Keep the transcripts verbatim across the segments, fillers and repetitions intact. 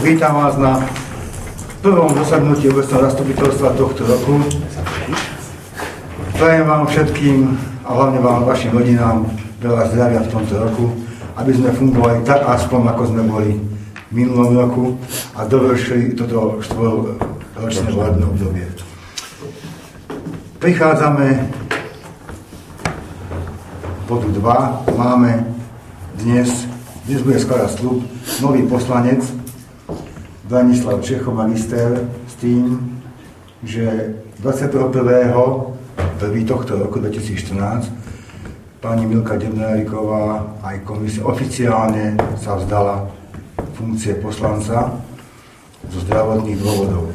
Vítam vás na prvom zasadnutí obecného zastupiteľstva tohto roku. Prajem vám všetkým a hlavne vám, vašim rodinám, veľa zdravia v tomto roku, aby sme fungovali tak aspoň, ako sme boli v minulom roku a dovršili toto štvoročné vládne obdobie. Prichádzame bodu dva. Máme dnes, dnes bude skladať sľub nový poslanec Branislav Čechov, magister, s tým, že dvadsiateho prvého prvého tohto roku dvetisícštrnásť pani Milka Debnáriková aj komisia oficiálne sa vzdala funkcie poslanca zo zdravotných dôvodov.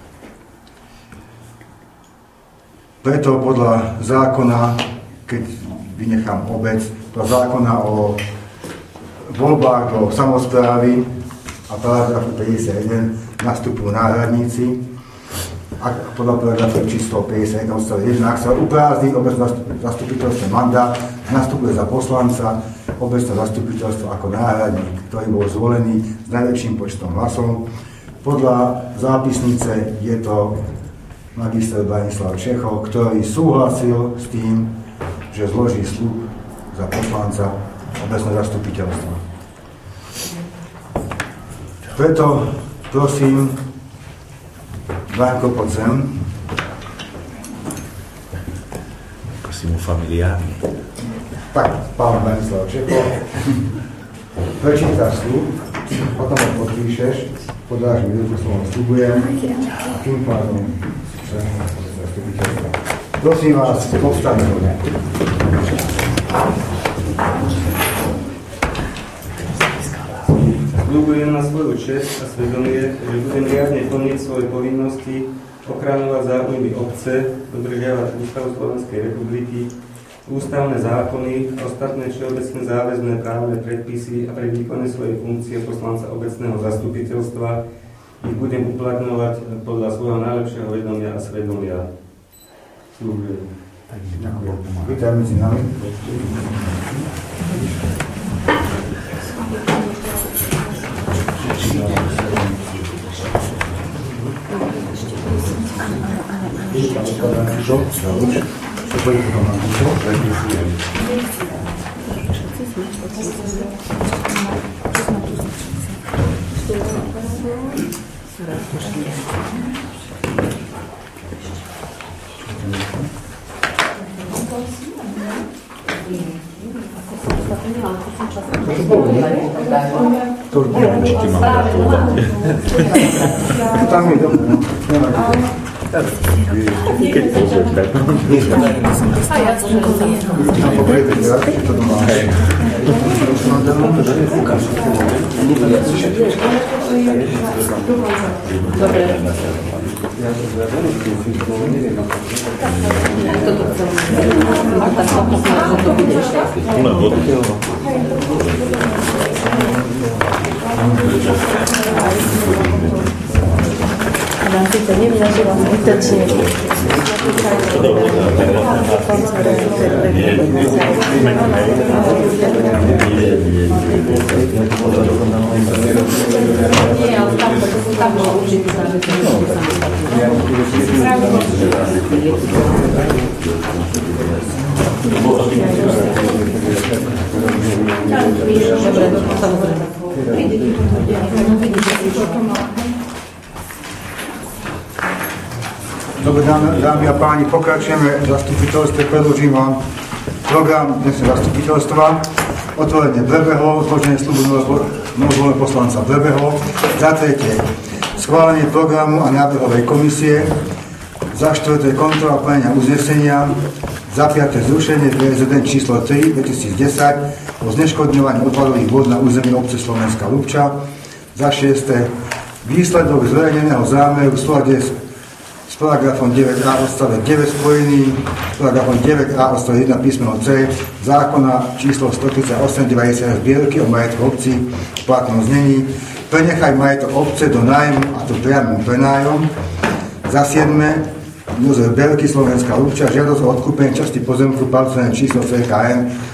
Preto podľa zákona, keď vynechám obec, podľa zákona o voľbách do samosprávy a paragrafu päťdesiatjeden nastupujú náhradníci a podľa paragrafu číslo päťdesiatjeden odstavec jeden, ak sa uprázdni obecné zastupiteľstvo mandát, nastupuje za poslanca obecné zastupiteľstvo ako náhradník, ktorý bol zvolený s najväčším počtom hlasov. Podľa zápisnice je to magister Branislav Čechov, ktorý súhlasil s tým, že zloží sľub za poslanca obecného zastupiteľstva. Preto prosím, Vánko, poď sem. Prosím o familiárne. Tak, pán Branislav Čechov, prečítaš sľub, potom ho podpíšeš, podáš mi ľudku, slovom sľubujem a tým pádom členom obecného zastupiteľstva. Prosím vás, povstaňte hodne. Sľubujem na svoju česť a svedomie, že budem riadne plniť svoje povinnosti, ochraňovať záujmy obce, dodržiavať Ústavu Slovenskej republiky, ústavné zákony a ostatné všeobecné záväzné právne predpisy a pri výkone svojej funkcie poslanca obecného zastupiteľstva ich budem uplatňovať podľa svojho najlepšieho vedomia a svedomia. Sľubujem. Vítaj medzi nami. To už bude. Či ti mám gratulovať? Tam je dobré. Keď pozor, tak A poprejte teraz, či to doma. Dobre. plné vody. Vám si to nevynažila zbytočne. Nie, ale tam tam bolo určite záležitosti Dobre, samozrejme. Dobre, dámy a páni, pokračujeme v zastupiteľstve, predložím vám program dnešného zastupiteľstva. Otvorenie Blebeho, zloženie sľubu novozvoleného poslanca Blebeho. Za tretie, schválenie programu a návrhovej komisie. Za štvrté, kontrola plnenia uznesenia. Za piate, zrušenie dé es jeden číslo tri dvetisícdesať o zneškodňovaní odpadových vôd na území obce Slovenská Ľupča. Za šieste, výsledok zverejneného zámeru v súlade s paragrafom deväť a odstavec deväť spojený s paragrafom deväť a odstavec jeden písmeno C zákona číslo stotridsaťosem deväťdesiat zbierky o majetku obci v platnom znení. Prenechaj majetok obce do nájmu, a to priamym prenájom. Za siedme, Jozef Belky, Slovenská Ľupča, žiadosť o odkúpenie časti pozemku parcelné číslo cé ká en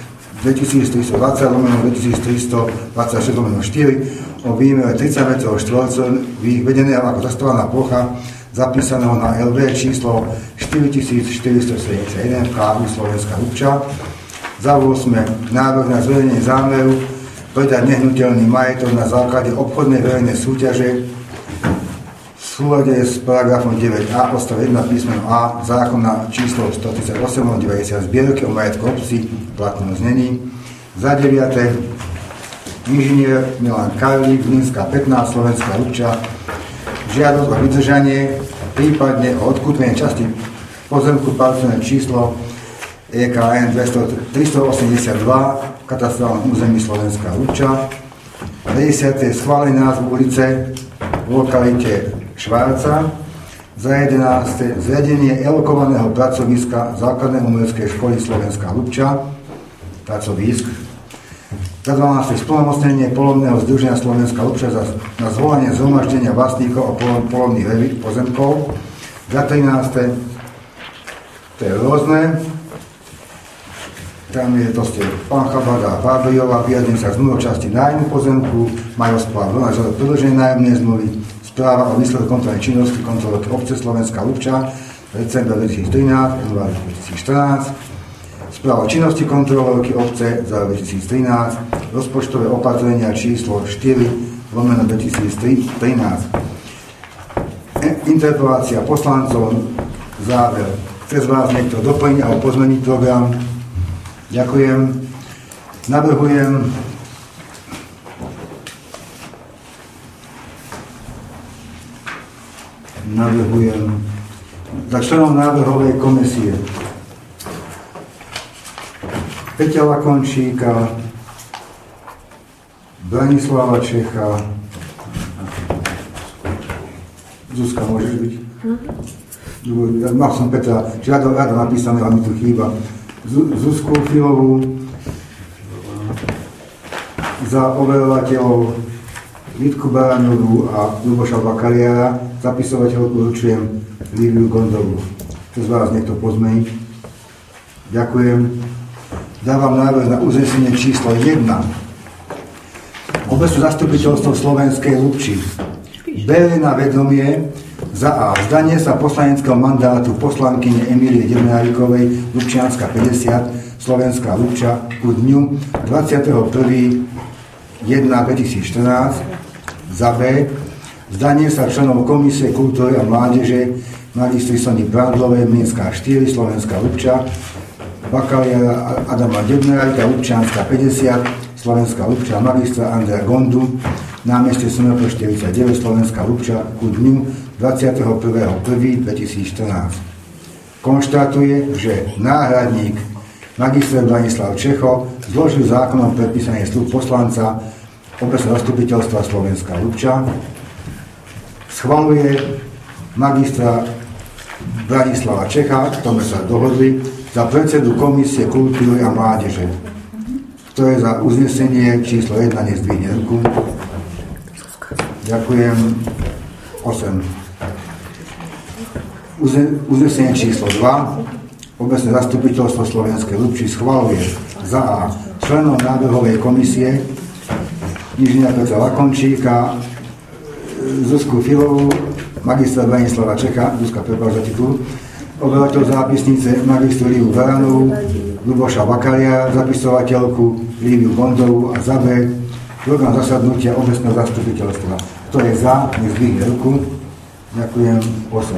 dvetisíctristodvadsať lomeno dvetisíctristodvadsaťšesť lomeno štyri o výmere tridsať metrov štvorcových vedeného ako zastavená plocha zapísaného na el vé číslo štyritisícštyristosedemdesiatjeden v Klábu Slovenská Lupča. Za ôsme návrh na zverejnenie zámeru predať nehnuteľný majetok na základe obchodnej verejnej súťaže v súlade s paragrafom deväť a odstav jeden písmeno A zákona číslo stotridsaťosem deväťdesiat zbierky o majetku obci v platnom znení. Za deviate inžinier Milan Karlík, Zlínska pätnásť, Slovenská Lupča, žiadosť o vydržanie, prípadne o odkúpenie časti pozemku parcelné číslo é ká en tristoosemdesiatdva v katastrálnom území Slovenská Lupča. päťdesiate schválený názov ulice v lokalite Švárca. Za jedenáste zriadenie elokovaného pracoviska Základnej umeleckej školy Slovenská Lupča, pracovisk. Za dvanáste splnomocnenie polovného združenia Slovenská Lupča na zvolanie zhromaždenia vlastníkov a polovných pozemkov. Za trináste to je rôzne. Tam je to ste pán Chabada a Fábriová, vyjadrenie sa zmluvou časti nájmu pozemku, majú správ na žiadosť predĺženie nájomnej zmluvy, správa o výsledku kontrolnej činnosti kontrolórky obce Slovenská Lupča, december dvetisíctrinásť, január dvetisícštrnásť, správa o činnosti kontrolórky obce za dvetisíctrinásť, rozpočtové opatrenia číslo štyri lomeno dvetisíctrinásť. Interpelácia poslancov, záver. Chce z vás niekto doplniť alebo pozmeniť program? Ďakujem. Navrhujem navrhujem za členom návrhovej komisie Peťa Lakončíka, Branislava Čecha, Zuzka, môžeš byť? Ja mal som Petra, či rado, rado napísané, ale mi tu chýba. Zuzku Filovú, za overovateľov Vítku Baraňovú a Ľuboša Bakaliára, zapisovateľku určujem Líviu Gondovú. Chce z vás niekto pozmeniť? Ďakujem. Dávam návrh na uznesenie číslo jedna. Obecné zastupiteľstvo Slovenskej Lupči berie na vedomie za A. Vzdanie sa poslaneckého mandátu poslankyne Emílie Demnárikovej, Lupčianska päťdesiat, Slovenská Lupča, ku dňu dvadsiateho prvého prvého dvetisícštrnásť. Za B. Vzdanie sa členov Komisie kultúry a mládeže magistry Sony Brandlovej, Minská štyri, Slovenská Lupča, bakaliára Adama Demnárika, Lupčianska päťdesiat, Slovenská Lupča, magistra Andrea Gondu, námestie Smrto štyridsaťdeväť, Slovenská Lupča, ku dňu dvadsiateho prvého prvého dvetisícštrnásť. Konštatuje, že náhradník magister Branislav Čecho zložil zákonom predpísaný sľub poslanca Obecného zastupiteľstva Slovenská Lupča. Schvaľuje magistra Branislava Čecha, k tomu sa dohodli, za predsedu Komisie kultúry a mládeže. To je za uznesenie číslo jedna, nezdvihne ruku. Ďakujem. osem. Uznesenie číslo dva. Obecné zastupiteľstvo Slovenskej Lupči schvaľuje za A. členom návrhovej komisie inžiniera Petra Lakončíka, Zuzku Filovú, magistra Branislava Čecha, Zuzka, prepáč za titul, obyvateľ zápisnice magistru Líviu Baranovú, Ľuboša Bakaliára, zapisovateľku Líviu Gondovú a za B. program zasadnutia obecného zastupiteľstva. Kto je za, nech zdvihne ruku. Ďakujem. osem.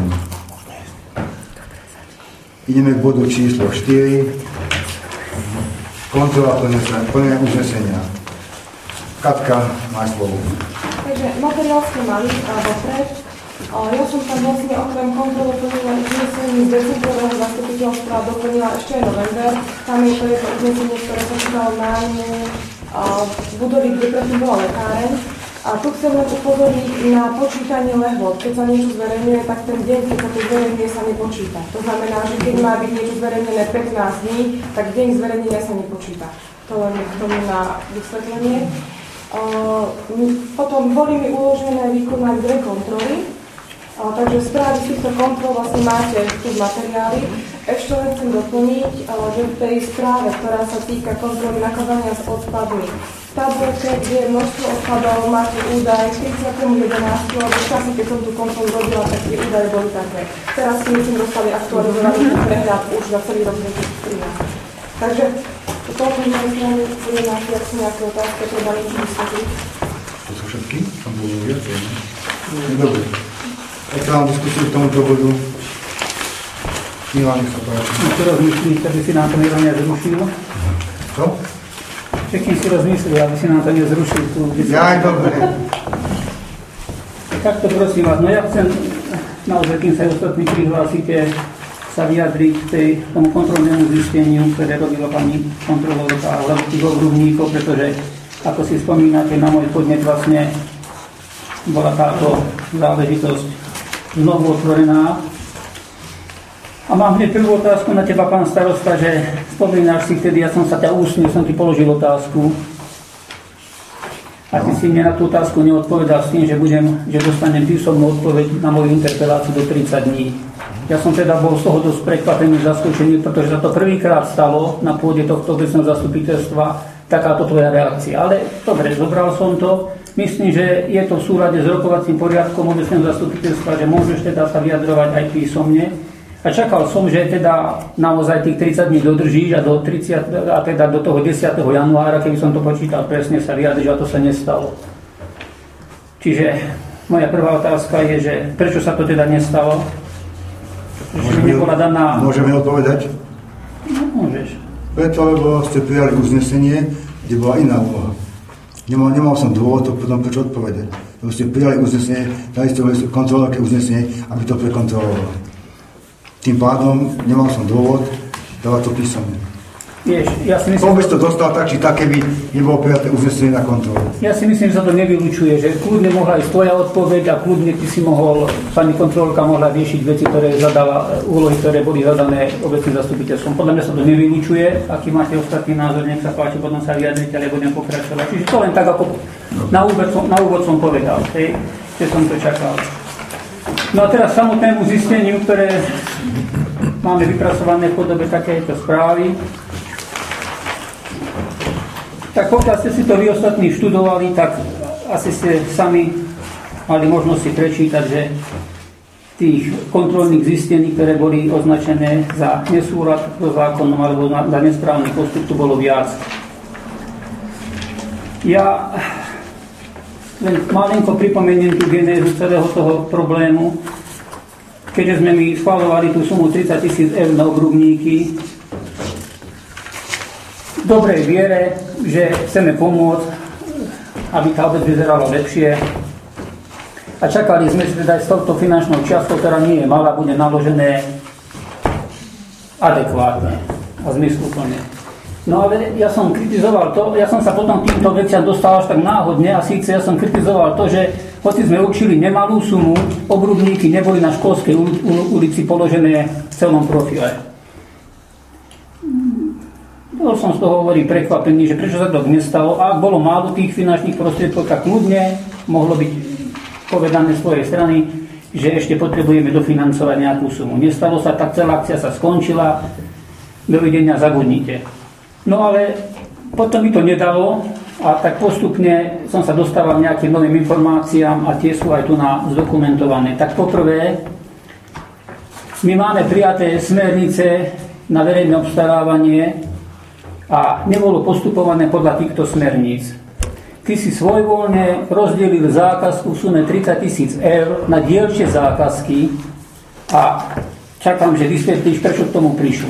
Ideme k bodu číslo štyri. Kontrola plnenia uznesenia. Katka, máš slovo. Takže materiál ste mali vopred. Ja som tam vlastne okrem kontrolu plnenia uznesení z decembrového zastupiteľstva doplnila ešte aj november. Tam je to jedno uznesenie, ktoré sa týkalo nájmu budovy, kde predtým bola lekáreň. A tu chcem len upozorniť na počítanie lehôd. Keď sa niečo zverejňuje, tak ten deň, keď sa to zverejňuje, sa nepočíta. To znamená, že keď má byť niečo zverejnené pätnásť dní, tak deň zverejnenia sa nepočíta. To len k tomu na vysvetlenie. Potom boli mi uložené vykonať dve kontroly. A, takže správy z týchto kontrol vlastne máte tu v materiáli. Ešte len chcem doplniť, že v tej správe, ktorá sa týka kontroly nakladania s odpadmi, v tabulke, kde je množstvo odpadov, máte údaj tridsiateho jedenásteho alebo v čase, keď som tú kontrolu robila, tak tie údaje boli také. Teraz si myslím, dostali aktualizovaný prehľad už za celý rok dvetisíctrinásť. Takže toľko z mojej strany bude náš, ak sú nejaké otázky, treba niečo vysvetliť. To sú všetky? Tam bolo viacej, ne? Dobre. Otváram diskusiu k tomuto bodu. Milan, nech sa páči. No to rozmyslíš, aby si nám to nerovne zrušil? Čo? Že kým si rozmyslil, aby si nám to nezrušil tu. Ja aj dobre. Tak to prosím vás, no ja chcem naozaj, kým sa ostatní prihlásite, sa vyjadriť k tej, tomu kontrolnému zisteniu, ktoré robila pani kontrolórka alebo tých obrubníkov, pretože ako si spomínate, na môj podnet vlastne bola táto záležitosť znovu otvorená. A mám hneď prvú otázku na teba, pán starosta, že spomínaš si vtedy, ja som sa ťa ústne, som ti položil otázku a ty si mne na tú otázku neodpovedal s tým, že, budem, že dostanem písomnú odpoveď na moju interpeláciu do tridsať dní. Ja som teda bol z toho dosť prekvapený, zaskočený, pretože sa to prvýkrát stalo na pôde tohto obecného zastupiteľstva, takáto tvoja reakcia. Ale dobre, zobral som to. Myslím, že je to v súlade s rokovacím poriadkom obecného zastupiteľstva, že môžeš teda sa vyjadrovať aj písomne. A čakal som, že teda naozaj tých tridsať dní dodržíš a, do tridsiateho a teda do toho desiateho januára, keby som to počítal presne, sa vyjadriš, a to sa nestalo. Čiže moja prvá otázka je, že prečo sa to teda nestalo? Môžeme, nebola daná... môžeme odpovedať? No, môžeš. Preto, lebo ste prijali uznesenie, kde bola iná úloha. Nemal, nemal som dôvod to potom prečo odpovedať. Lebo ste prijali uznesenie, dali ste kontrolórke uznesenie, aby to prekontrolovalo. Tým pádom nemal som dôvod dávať to písomne. Vieš, ja si myslím... To by to dostal tak, či tak, keby nebolo prijaté uznesenie na kontrolu. Ja si myslím, že sa to nevylučuje, že kľudne mohla ísť tvoja odpoveď a kľudne ty si mohol, pani kontrolka mohla riešiť veci, ktoré zadala, úlohy, ktoré boli zadané obecným zastupiteľstvom. Podľa mňa sa to nevylučuje. Aký máte ostatný názor, nech sa páči, potom sa vyjadriť, ale budem pokračovať. Čiže to len tak, ako na úvod som, na úvod som povedal, hej, že som to čakal. No a teraz samotnému zisteniu, ktoré máme vypracované v podobe takéto správy. Tak pokiaľ ste si to vy ostatní študovali, tak asi ste sami mali možnosť si prečítať, že tých kontrolných zistení, ktoré boli označené za nesúlad so zákonom alebo za nesprávny postup, tu bolo viac. Ja len malinko pripomeniem tú genézu celého toho problému. Keďže sme mi schvaľovali tú sumu tridsať tisíc eur na obrubníky, v dobrej viere, že chceme pomôcť, aby tá obec vyzerala lepšie. A čakali sme si teda aj s touto finančnou čiastkou, ktorá nie je malá, bude naložené adekvátne a zmysluplne. No ale ja som kritizoval to, ja som sa potom týmto veciam dostal až tak náhodne a síce ja som kritizoval to, že hoci sme určili nemalú sumu, obrubníky neboli na Školskej ulici položené v celom profile. Bol som z toho hovorí prekvapený, že prečo sa to nestalo. A ak bolo málo tých finančných prostriedkov, tak kľudne mohlo byť povedané z svojej strany, že ešte potrebujeme dofinancovať nejakú sumu. Nestalo sa, tak celá akcia sa skončila. Dovidenia, zabudnite. No ale potom mi to nedalo a tak postupne som sa dostával nejakým novým informáciám a tie sú aj tu na zdokumentované. Tak poprvé, my máme prijaté smernice na verejné obstarávanie a nebolo postupované podľa týchto smerníc. Ty si svojvoľne rozdelil zákazku v sume tridsať tisíc eur na dielčie zákazky a čakám, že vysvetlíš, prečo k tomu prišlo.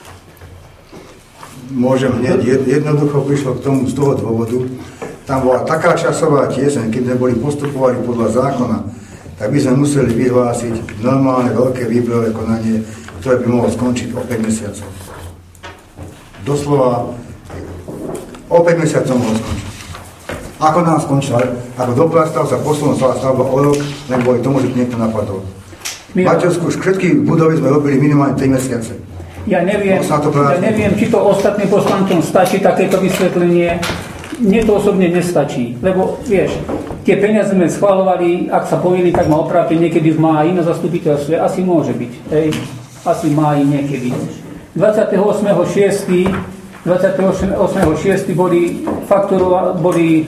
Môžem hneď, jednoducho prišlo k tomu z toho dôvodu. Tam bola taká časová tieseň, keď sme boli postupovali podľa zákona, tak by sme museli vyhlásiť normálne veľké výberové konanie, ktoré by mohlo skončiť o päť mesiacov. Doslova o päť mesiacov mohlo skončiť. Ako nám skončila, ako do Plastav sa posunula stavba o rok, len kvôli tomu, že niekto napadol. V Maďarsku všetky budovy sme robili minimálne tri mesiace. Ja neviem, ja neviem, či to ostatným poslancom stačí takéto vysvetlenie. Mne to osobne nestačí, lebo vieš, tie peniaze sme schvaľovali, ak sa pomýlim, tak ma opravte niekedy v máji na zastupiteľstve, asi môže byť, hej, asi v máji niekedy. dvadsiateho ôsmeho šiesteho dvadsiateho ôsmeho šiesteho boli fakturova, boli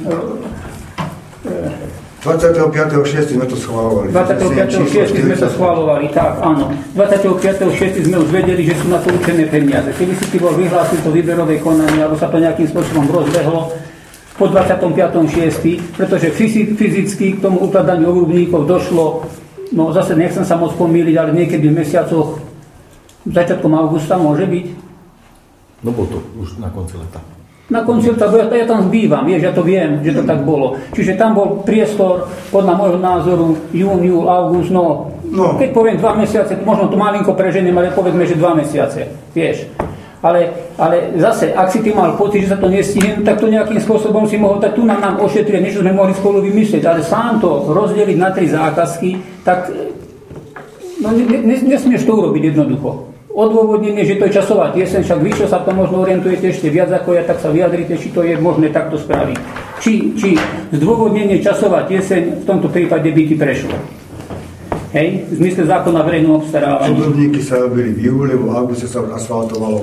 dvadsiateho piateho šiesteho sme to schvaľovali. dvadsiateho piateho šiesteho sme to schvaľovali, tak, áno. dvadsiateho piateho šiesteho sme už vedeli, že sú na to určené peniaze. Keby si ty bol vyhlásil to výberové konanie, alebo sa to nejakým spôsobom rozbehlo, po dvadsiateho piateho šiesteho pretože fyzicky k tomu ukladaniu obrubníkov došlo, no zase nechcem sa moc pomýliť, ale niekedy v mesiacoch začiatkom augusta môže byť. No bol to už na konci leta. Na konci leta, ja, ja tam zbývam, vieš, ja to viem, že to tak bolo. Čiže tam bol priestor, podľa môjho názoru, jún, júl, august, no, no. Keď poviem dva mesiace, možno to malinko preženiem, ale povedzme, že dva mesiace, vieš. Ale, ale zase, ak si ty mal pocit, že sa to nestihne, tak to nejakým spôsobom si mohol, tak tu nám, nám ošetriť, niečo sme mohli spolu vymyslieť, ale sám to rozdeliť na tri zákazky, tak no, nesmieš to urobiť jednoducho. Odôvodnenie, že to je časová tieseň, však vy, čo sa to možno orientujete ešte viac ako ja, tak sa vyjadrite, či to je možné takto spraviť. Či, či zdôvodnenie časová tieseň v tomto prípade by ti prešlo. Hej? V zmysle zákona verejného obstarávania. Obrubníky sa robili v júli, v auguste sa asfaltovalo.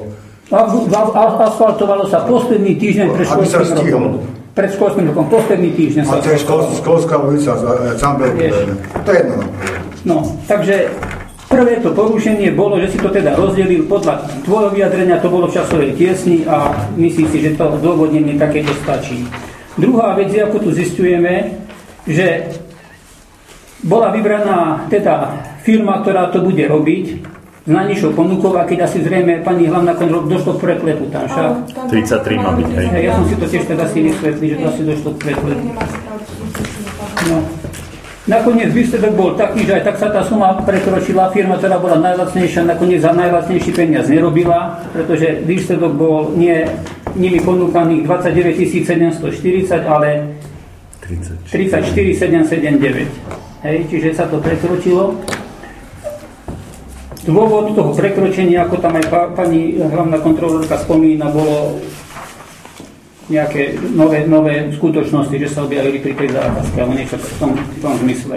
Asfaltovalo sa posledný týždeň pred školským rokom. Pred školským rokom, posledný týždeň sa... A to je školská ulica, Camberg. To je jedno. No, takže prvé to porušenie bolo, že si to teda rozdelil podľa tvojho vyjadrenia, to bolo v časovej tiesni a myslíš si, že to zdôvodnenie takéto stačí. Druhá vec je, ako tu zisťujeme, že bola vybraná teda firma, ktorá to bude robiť, s najnižšou ponukou, a keď asi zrejme pani hlavná kontrola došlo k preklepu tam však. tridsaťtri má byť, hej. Ja som si to tiež teda si vysvetlil, že to asi došlo k preklepu. No. Nakoniec výsledok bol taký, že aj tak sa tá suma prekročila, firma, ktorá bola najlacnejšia, nakoniec za najlacnejší peniaz nerobila, pretože výsledok bol nie nimi ponúkaných dvadsaťdeväť tisíc sedemstoštyridsať, ale tridsaťštyri tisíc sedemstosedemdesiatdeväť. Hej, čiže sa to prekročilo. Dôvod toho prekročenia, ako tam aj pani hlavná kontrolórka spomína, bolo nejaké nové, nové skutočnosti, že sa objavili pri tej zákazke, alebo niečo v tom, v tom zmysle.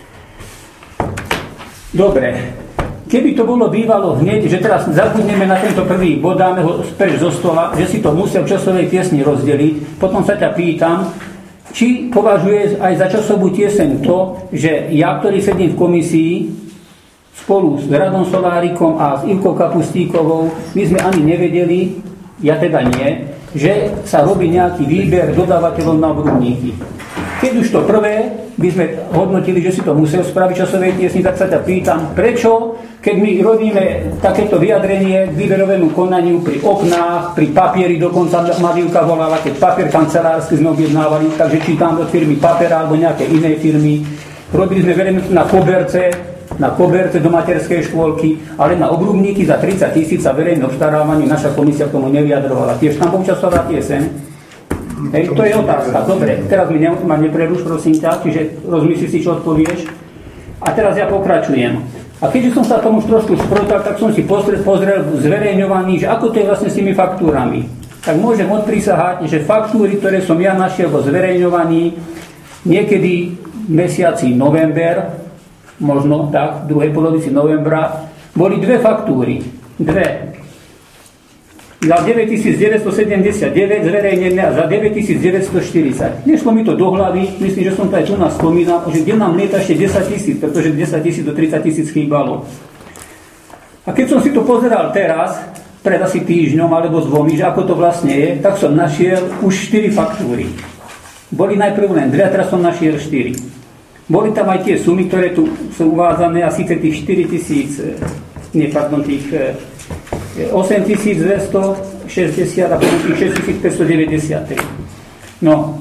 Dobre, keby to bolo bývalo hneď, že teraz zabudneme na tento prvý bod, dáme ho preč zo stola, že si to musel v časovej tiesni rozdeliť, potom sa ťa pýtam, či považuješ aj za časovú tieseň to, že ja, ktorý sedím v komisii, spolu s Radom Solárikom a s Ivkou Kapustíkovou, my sme ani nevedeli, ja teda nie, že sa robí nejaký výber dodávateľov na obrubníky. Keď už to prvé by sme hodnotili, že si to musel spraviť časovej tiesni, tak sa ťa pýtam, prečo, keď my robíme takéto vyjadrenie k výberovému konaniu pri oknách, pri papieri, dokonca Madivka volala, keď papier kancelársky sme objednávali, takže čítam od firmy Papera alebo nejaké inej firmy, robili sme verejnosť na koberce, na koberce do materskej škôlky, ale na obrubníky za tridsať tisíc a verejné obstarávanie naša komisia k tomu nevyjadrovala. Tiež tam bol časová tieseň. Hej, to je otázka. Dobre, teraz mi ne, ma nepreruš, prosím ťa, čiže rozmyslí si, čo odpovieš. A teraz ja pokračujem. A keďže som sa tomu už trošku sprotal, tak som si pozrel, pozrel zverejňovaný, že ako to je vlastne s tými faktúrami. Tak môžem odprisahať, že faktúry, ktoré som ja našiel vo zverejňovaní niekedy v mesiaci november, možno tak, v druhej polovici novembra, boli dve faktúry. Dve. Za deväťtisícdeväťstosedemdesiatdeväť zverejnené a za deväťtisícdeväťstoštyridsať. Nešlo mi to do hlavy, myslím, že som to aj tu nás spomínal, že kde nám lieta ešte desať tisíc, pretože desať tisíc do tridsať tisíc chýbalo. A keď som si to pozeral teraz, pred asi týždňom alebo dvomi, že ako to vlastne je, tak som našiel už štyri faktúry. Boli najprv len dve, a teraz som našiel štyri. Boli tam aj tie sumy, ktoré tu sú uvádzané, a síce tých štyri tisíc, nie, pardon, tých osem tisíc dvestošesťdesiat a potom tých šesť tisíc päťstodeväťdesiattri. No,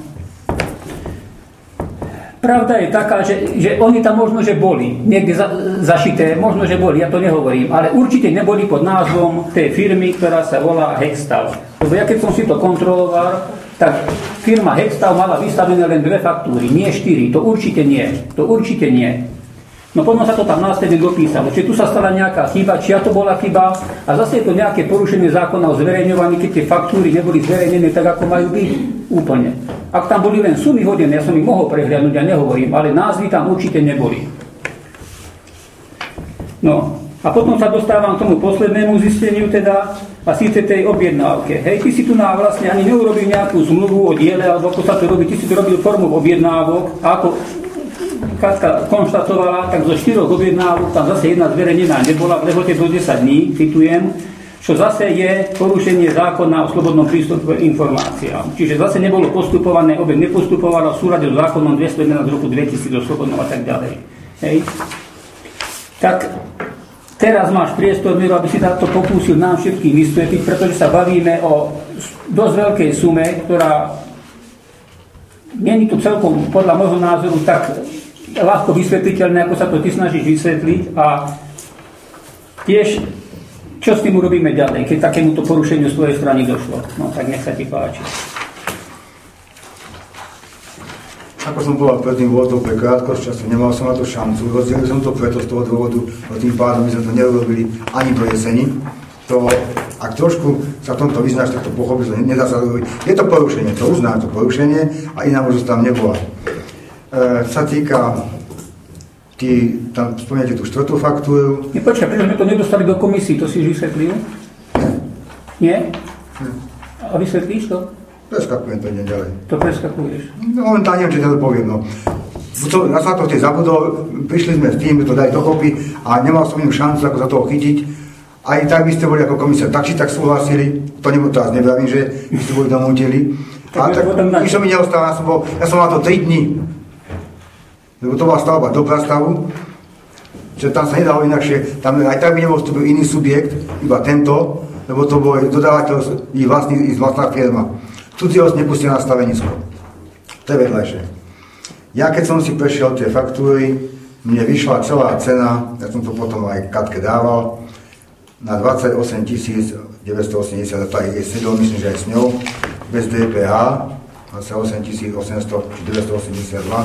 pravda je taká, že, že oni tam možno, že boli niekde za, zašité, možno, že boli, ja to nehovorím, ale určite neboli pod názvom tej firmy, ktorá sa volá Hextal. Lebo ja keď som si to kontroloval, tak firma Hextal mala vystavené len dve faktúry, nie štyri, to určite nie, to určite nie. No potom sa to tam následne dopísalo. Čiže tu sa stala nejaká chyba, čia to bola chyba a zase je to nejaké porušenie zákona o zverejňovaní, keď tie faktúry neboli zverejnené tak, ako majú byť úplne. Ak tam boli len sumy hodené, ja som ich mohol prehliadnúť, ja nehovorím, ale názvy tam určite neboli. No a potom sa dostávam k tomu poslednému zisteniu teda, a síce tej objednávke. Hej, ty si tu na vlastne ani neurobil nejakú zmluvu o diele, alebo ako sa to robí, ty si tu robil formu objednávok a ako Katka konštatovala, tak zo štyroch objednávok tam zase jedna zverejnená nebola v lehote do desať dní, citujem, čo zase je porušenie zákona o slobodnom prístupe k informáciám. Čiže zase nebolo postupované, obe nepostupovala v súlade s zákonom dvesto jedenásť roku dvetisíc o slobodnom a tak ďalej. Hej. Tak teraz máš priestor, Miro, aby si to pokúsil nám všetkým vysvetliť, pretože sa bavíme o dosť veľkej sume, ktorá nie je tu celkom podľa môjho názoru tak ľahko vysvetliteľné, ako sa to ty snažíš vysvetliť a tiež, čo s tým urobíme ďalej, keď takémuto porušeniu z tvojej strany došlo. No tak nech sa ti páči. Ako som povedal predtým, bolo to pre krátkosť času, nemal som na to šancu, rozdielil som to preto z toho dôvodu, no tým pádom my sme to neurobili ani do jeseni. To, ak trošku sa v tomto vyznáš, tak to pochopíš, to nedá sa robiť. Je to porušenie, to uznám, to porušenie a iná možnosť tam nebola. E, sa týka, ty tam spomínate tú štvrtú faktúru. Nepočkaj, prečo sme to nedostali do komisii, to si už vysvetlil? Nie? A vysvetlíš to? Preskakujem to ide ďalej. To preskakuješ. No, momentálne neviem, či to poviem, no. Ja som to vtedy zabudol, prišli sme s tým, že to dali dokopy a nemal som inú šancu, ako sa toho chytiť. Aj tak by ste boli ako komisia, tak či tak súhlasili, to nebolo teraz nevravím, že by ste boli domútili. A tak, nič som mi neostal, ja som, bol, ja som mal to tri dni. Lebo to bola stavba do prastavu, že tam sa nedalo inakšie, tam aj tak by nebol vstúpil iný subjekt, iba tento, lebo to bol dodávateľ, ich vlastný, ich vlastná firma. Cudziosť nepustil na stavenisko. To je vedľajšie. Ja keď som si prešiel tie faktúry, mne vyšla celá cena, ja som to potom aj Katke dával, na dvadsaťosem tisíc deväťstoosemdesiat, to aj je sedel, myslím, že aj s ňou, bez dé pé há, dvadsaťosem tisíc osemsto či deväťstoosemdesiatdva,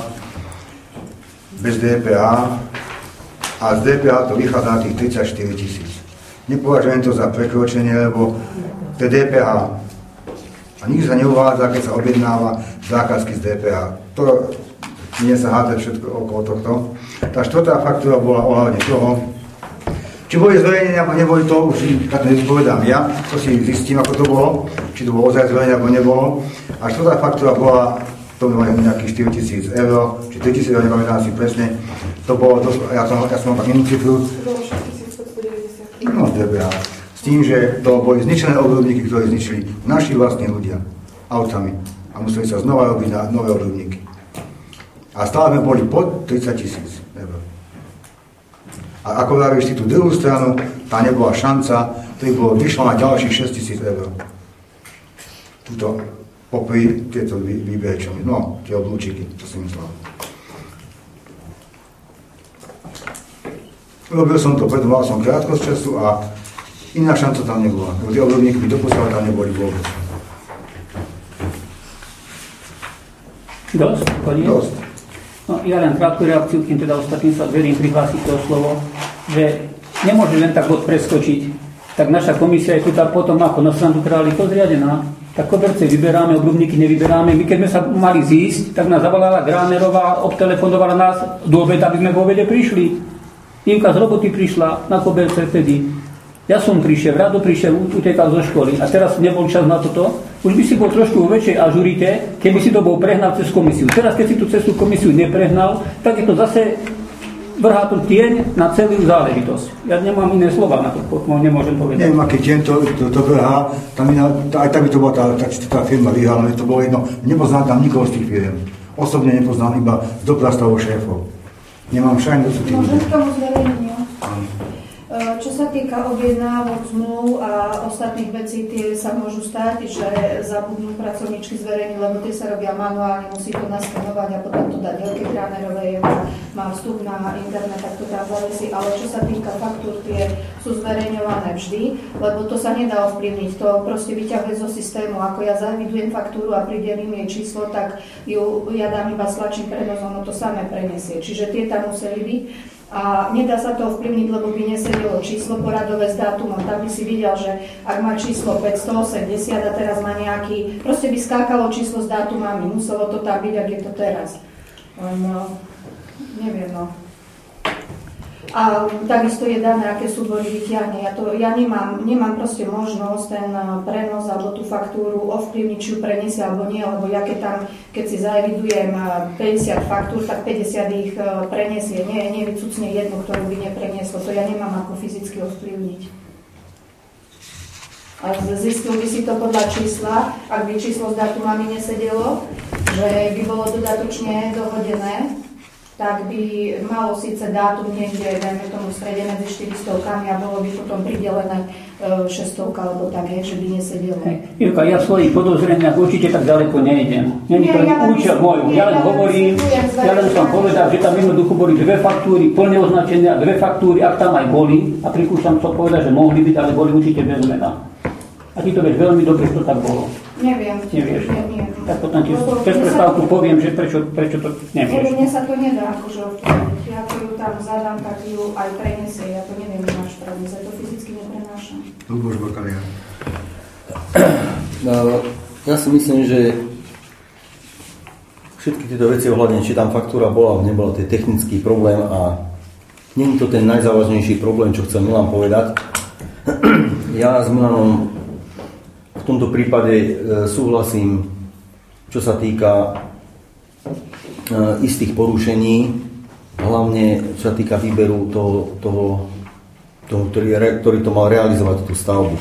bez dé pé há, a z dé pé há to vychádza na tých tridsaťštyri tisíc. Nepovažujem to za prekročenie, lebo to je dé pé há. A nikdy sa neuvádza, keď sa objednáva zákazky z dé pé há. To nie sa hádať všetko okolo tohto. Tá štvrtá faktúra bola ohľadne toho, či boli zverejnenia, alebo neboli to, už tak nezpovedám ja, to si zistím, ako to bolo, či to bolo ozaj zverejnenia, alebo nebolo. A štvrtá faktúra bola, to bolo nejakých štyritisíc eur, či tritisíc eur, nepamätám si presne, to bolo, to, ja som, ja som mal tak inú cifru. No, dé pé há. S tým, že to boli zničené obdobníky, ktoré zničili naši vlastní ľudia autami a museli sa znova robiť na nové obdobníky. A stále sme boli pod tridsať tisíc eur. A ako vravíš si tú druhú stranu, tá nebola šanca, to by bolo vyšlo na ďalších šesť tisíc eur. Tuto popri tieto výbery, čo mi, no, tie oblúčiky, to si myslel. Robil som to, preto mal som krátkosť času a iná šanca tam nebola. Lebo tie obdobníky by doposiaľ tam neboli vôbec. Dosť? Koniec? Dosť. No, ja len krátku reakciu, kým teda ostatným sa verím prihlásiť to slovo, že nemôže len tak bod preskočiť. Tak naša komisia je tu tá potom ako na stranu králiko zriadená. Tak koberce vyberáme, obdobníky nevyberáme. My keď sme sa mali zísť, tak nás zavolala Gránerová, obtelefonovala nás do obeda, aby sme v obede prišli. Imka z roboty prišla na koberce vtedy. Ja som prišiel, Rado prišiel, utekal zo školy a teraz nebol čas na toto. Už by si bol trošku vo väčšej ažurite, keby si to bol prehnal cez komisiu. Teraz, keď si tú cestu komisiu neprehnal, tak je to zase vrhá tu tieň na celú záležitosť. Ja nemám iné slova na to, nemôžem povedať. Neviem, aký tieň to, to, to vrhá, tam iná, aj tak by to bola tá, tá, tá firma vyhrala, to bolo jedno. Nepoznám tam nikoho z tých firiem. Osobne nepoznám iba z doprastavov šéfov. Nemám šajn, kto sú tí ľudia. Môžem k tomu zverejniť. Čo sa týka objednávok, zmluv a ostatných vecí, tie sa môžu stať, že zabudnú pracovníčky zverejniť, lebo tie sa robia manuálne, musí to naskanovať a potom to dať Jelke Gránerovej, má vstup na internet, tak to tam zavesí. Ale čo sa týka faktúr, tie sú zverejňované vždy, lebo to sa nedá ovplyvniť. To proste vyťahuje zo systému. Ako ja zavidujem faktúru a pridelím jej číslo, tak ju ja dám iba slačím prenos, ono to samé prenesie. Čiže tie tam museli byť. A nedá sa to ovplyvniť, lebo by nesedelo číslo poradové s dátumom. Tak by si videl, že ak má číslo päťstoosemdesiat a teraz má nejaký, proste by skákalo číslo s dátumami. Muselo to tak byť, ak je to teraz. No, neviem, no. A takisto je dané, aké súbory vyťahne. Ja, to, ja nemám, nemám proste možnosť ten prenos alebo tú faktúru ovplyvniť, či ju preniesie alebo nie, lebo ja keď tam, keď si zaevidujem päťdesiat faktúr, tak päťdesiat ich preniesie. Nie, nevycucne jednu, ktorú by neprenieslo. To ja nemám ako fyzicky ovplyvniť. A zistil by si to podľa čísla, ak by číslo s dátumami nesedelo, že by bolo dodatočne dohodené, tak by malo síce dátum niekde, dajme tomu v strede medzi štyristovkami a bolo by potom pridelené šestovka, alebo tak, je, že by nesedelo. Ivka, ja v svojich podozreniach určite tak ďaleko nejdem. Není to ja účel môj. Ja len hovorím, ja len som povedal, že tam jednoducho boli dve faktúry, plne označené, dve faktúry, ak tam aj boli, a prikúšam to povedať, že mohli byť, ale boli určite bez mena. A ty to vieš veľmi dobre, čo tak bolo. Neviem. Nevieš. Nie, nie. Tak potom ti cez prestávku poviem, že prečo, prečo to nevieš. Mne sa to nedá, akože ovplyvniť. Ja to ju tam zadám, tak ju aj preniesie. Ja to neviem, máš pravdu, ja to fyzicky neprenášam. Luboš Bakalia. No, ja si myslím, že všetky tieto veci ohľadne, či tam faktúra bola alebo nebola, to je technický problém a nie je to ten najzávažnejší problém, čo chcem Milan povedať. Ja s Milanom v tomto prípade e, súhlasím, čo sa týka e, istých porušení, hlavne čo sa týka výberu toho, toho, toho ktorý, ktorý to mal realizovať, tú stavbu.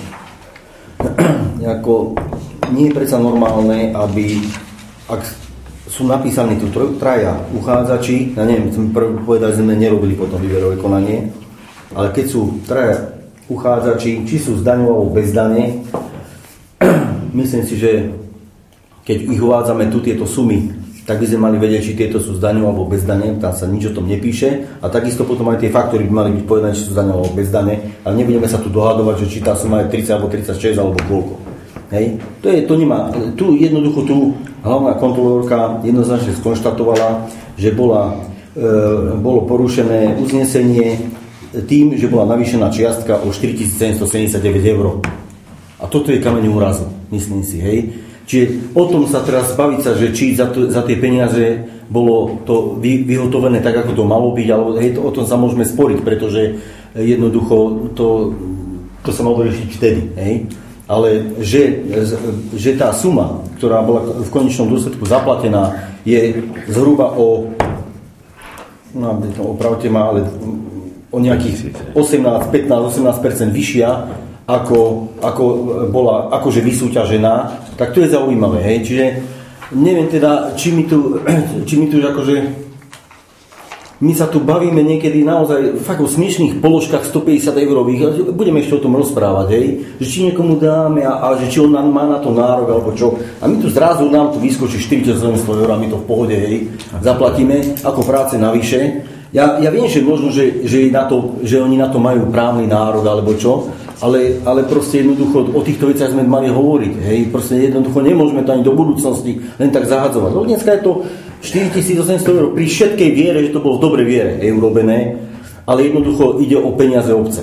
Jako, nie je predsa normálne, aby, ak sú napísaní tu traja uchádzači, ja neviem, chcem prv povedať, že sme nerobili potom výberové konanie, ale keď sú traja uchádzači, či sú z daňou alebo bez dane, myslím si, že keď ich uvádzame tu tieto sumy, tak by sme mali vedieť, či tieto sú z daňou alebo bez dane, tam sa nič o tom nepíše a takisto potom aj tie faktory by mali byť povedané, či sú z daňou alebo bez dane, ale nebudeme sa tu dohadovať, že či tá suma je tridsať alebo tridsaťšesť alebo koľko. Hej? To, je, to nemá, tu jednoducho tu hlavná kontrolórka jednoznačne skonštatovala, že bola, e, bolo porušené uznesenie tým, že bola navýšená čiastka o štyritisícsedemstosedemdesiatdeväť eur. A toto je kameň úrazu, myslím si, hej. Čiže o tom sa teraz baviť sa, že či za, to, za tie peniaze bolo to vy, vyhotovené tak, ako to malo byť, alebo hej, to, o tom sa môžeme sporiť, pretože jednoducho to, to sa malo riešiť vtedy, hej. Ale že, že tá suma, ktorá bola v konečnom dôsledku zaplatená, je zhruba o, no, opravte ma, ale o nejakých osemnásť, pätnásť, osemnásť percent vyššia, ako, ako bola akože vysúťažená, tak to je zaujímavé, hej. Čiže neviem teda, či mi tu, či mi tu akože my sa tu bavíme niekedy naozaj fakt o smiešných položkách stopäťdesiat eurových, budeme ešte o tom rozprávať, hej, že či niekomu dáme a, a že či on má na to nárok alebo čo. A my tu zrazu nám tu vyskočí štyritisícsedemsto eur a my to v pohode, hej, zaplatíme ako práce navyše. Ja, ja viem, že možno, že, že, na to, že oni na to majú právny nárok alebo čo, ale, ale proste jednoducho o týchto veciach sme mali hovoriť, hej, proste jednoducho nemôžeme to ani do budúcnosti len tak zahadzovať. No dneska je to štyritisícosemsto eur pri všetkej viere, že to bolo v dobrej viere je urobené, ale jednoducho ide o peniaze obce.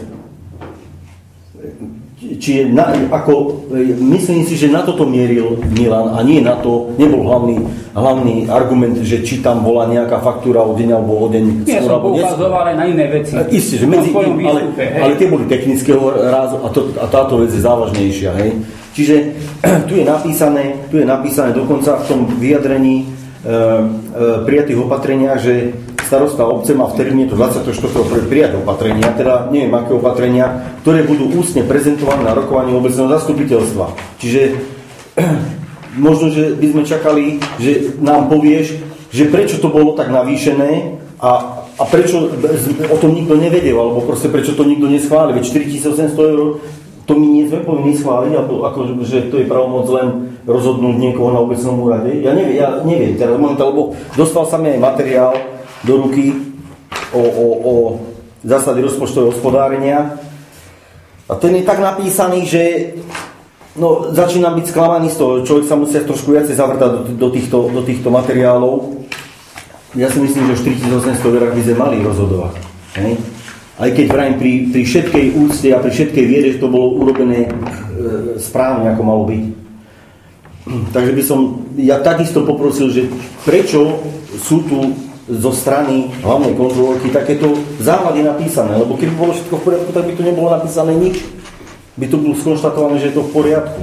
Čiže na, ako, myslím si, že na toto mieril Milan a nie na to, nebol hlavný, hlavný argument, že či tam bola nejaká faktúra o deň alebo o deň skôr. Ja som poukazoval aj na iné veci. Isté, že medzi tým, ale, ale tie boli technického rázu a, to, a táto vec je závažnejšia. Hej. Čiže tu je napísané, tu je napísané dokonca v tom vyjadrení e, e, prijatých opatrenia, že starosta obce má v termíne to dvadsiateho štvrtého prvého prijať opatrenia, teda neviem aké opatrenia, ktoré budú ústne prezentované na rokovaní obecného zastupiteľstva. Čiže možno, že by sme čakali, že nám povieš, že prečo to bolo tak navýšené a, a prečo o tom nikto nevedel, alebo proste prečo to nikto neschválil. Veď štyritisícosemsto eur to my nie sme povinni schváliť, alebo ako, že to je pravomoc len rozhodnúť niekoho na obecnom úrade. Ja neviem, ja neviem teraz momentálne, lebo dostal sa mi aj materiál do ruky o, o, o zásady rozpočtového hospodárenia a ten je tak napísaný, že no, začínam byť sklamaný z toho, človek sa musí trošku viacej zavrtať do, do, týchto, do týchto materiálov. Ja si myslím, že o štyritisícosemsto eurách by sme mali rozhodovať. Hej? Aj keď vrajím pri, pri všetkej úcte a pri všetkej viere, že to bolo urobené e, správne, ako malo byť. Takže by som ja takisto poprosil, že prečo sú tu zo strany hlavnej kontrolórky takéto závady napísané, lebo keby bolo všetko v poriadku, tak by tu nebolo napísané nič. By tu bolo skonštatované, že je to v poriadku.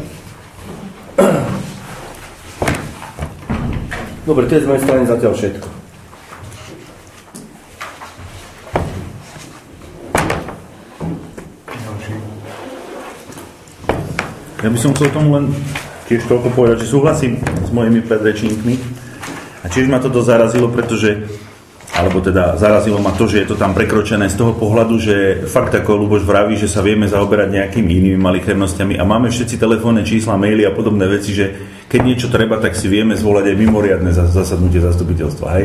Dobre, to je z mojej strany zatiaľ všetko. Ja by som chcel tomu len tiež toľko povedať, že súhlasím s mojimi predrečníkmi a tiež ma to dosť zarazilo, pretože alebo teda zarazilo ma to, že je to tam prekročené z toho pohľadu, že fakt ako Ľuboš vraví, že sa vieme zaoberať nejakými inými malichernosťami a máme všetci telefónne čísla, maily a podobné veci, že keď niečo treba, tak si vieme zvolať aj mimoriadne zasadnutie zastupiteľstva. Hej?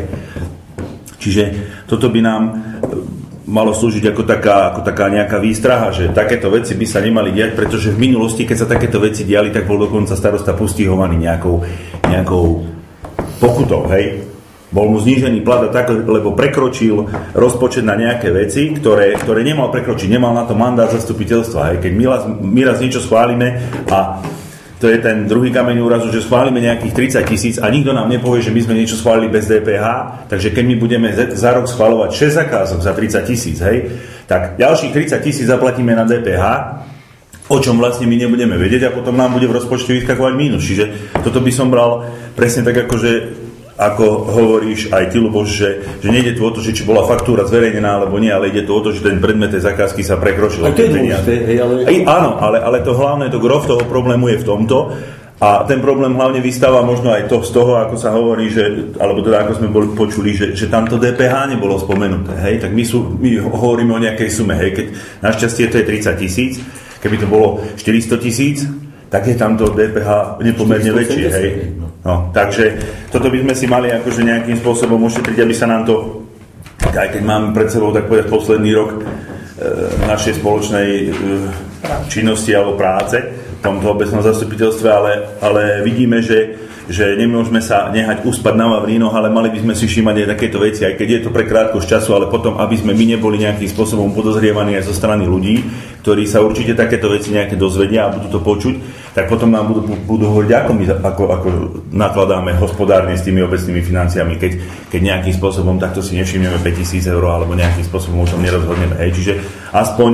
Čiže toto by nám malo slúžiť ako taká, ako taká nejaká výstraha, že takéto veci by sa nemali diať, pretože v minulosti, keď sa takéto veci diali, tak bol dokonca starosta postihovaný nejakou, nejakou pokutou, hej. Bol mu znížený plat tak, lebo prekročil rozpočet na nejaké veci, ktoré, ktoré nemal prekročiť, nemal na to mandát zastupiteľstva, hej. Keď my raz, my raz niečo schválime a to je ten druhý kameň úrazu, že schválime nejakých tridsať tisíc a nikto nám nepovie, že my sme niečo schválili bez dé pé há, takže keď my budeme za rok schvaľovať šesť zakázok za tridsať tisíc, hej, tak ďalších tridsať tisíc zaplatíme na dé pé há, o čom vlastne my nebudeme vedieť a potom nám bude v rozpočte vyskakovať mínus. Čiže toto by som bral presne tak, ako že ako hovoríš aj ty, Ľuboš, že, že nejde tu o to, že či bola faktúra zverejnená alebo nie, ale ide tu o to, že ten predmet tej zakázky sa prekročil. A to je dôležité, hej, ale... Aj, áno, ale, ale to hlavné, to gros toho problému je v tomto a ten problém hlavne vystáva možno aj to z toho, ako sa hovorí, že, alebo teda ako sme boli počuli, že, že tamto dé pé há nebolo spomenuté, hej, tak my, sú, my hovoríme o nejakej sume, hej, keď našťastie to je tridsať tisíc, keby to bolo štyristo tisíc, tak je tamto dé pé há nepomerne väčšie, hej. No, takže toto by sme si mali akože nejakým spôsobom ušetriť, aby sa nám to, aj keď máme pred sebou tak povedať posledný rok e, našej spoločnej e, činnosti alebo práce v tomto obecnom zastupiteľstve, ale, ale vidíme, že, že nemôžeme sa nehať uspať na Vavrínoch, ale mali by sme si všímať aj takéto veci, aj keď je to pre krátko z času, ale potom, aby sme my neboli nejakým spôsobom podozrievaní aj zo strany ľudí, ktorí sa určite takéto veci nejaké dozvedia a budú to počuť, tak potom nám budú, budú hovoriť, ako my ako, ako nakladáme hospodárne s tými obecnými financiami, keď, keď nejakým spôsobom takto si nevšimneme päťtisíc eur alebo nejakým spôsobom o tom nerozhodneme. Hej. Čiže aspoň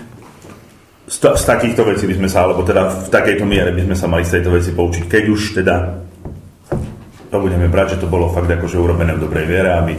z, z takýchto vecí by sme sa, alebo teda v takejto miere by sme sa mali z tejto veci poučiť. Keď už teda to budeme brať, že to bolo fakt akože urobené v dobrej viere, aby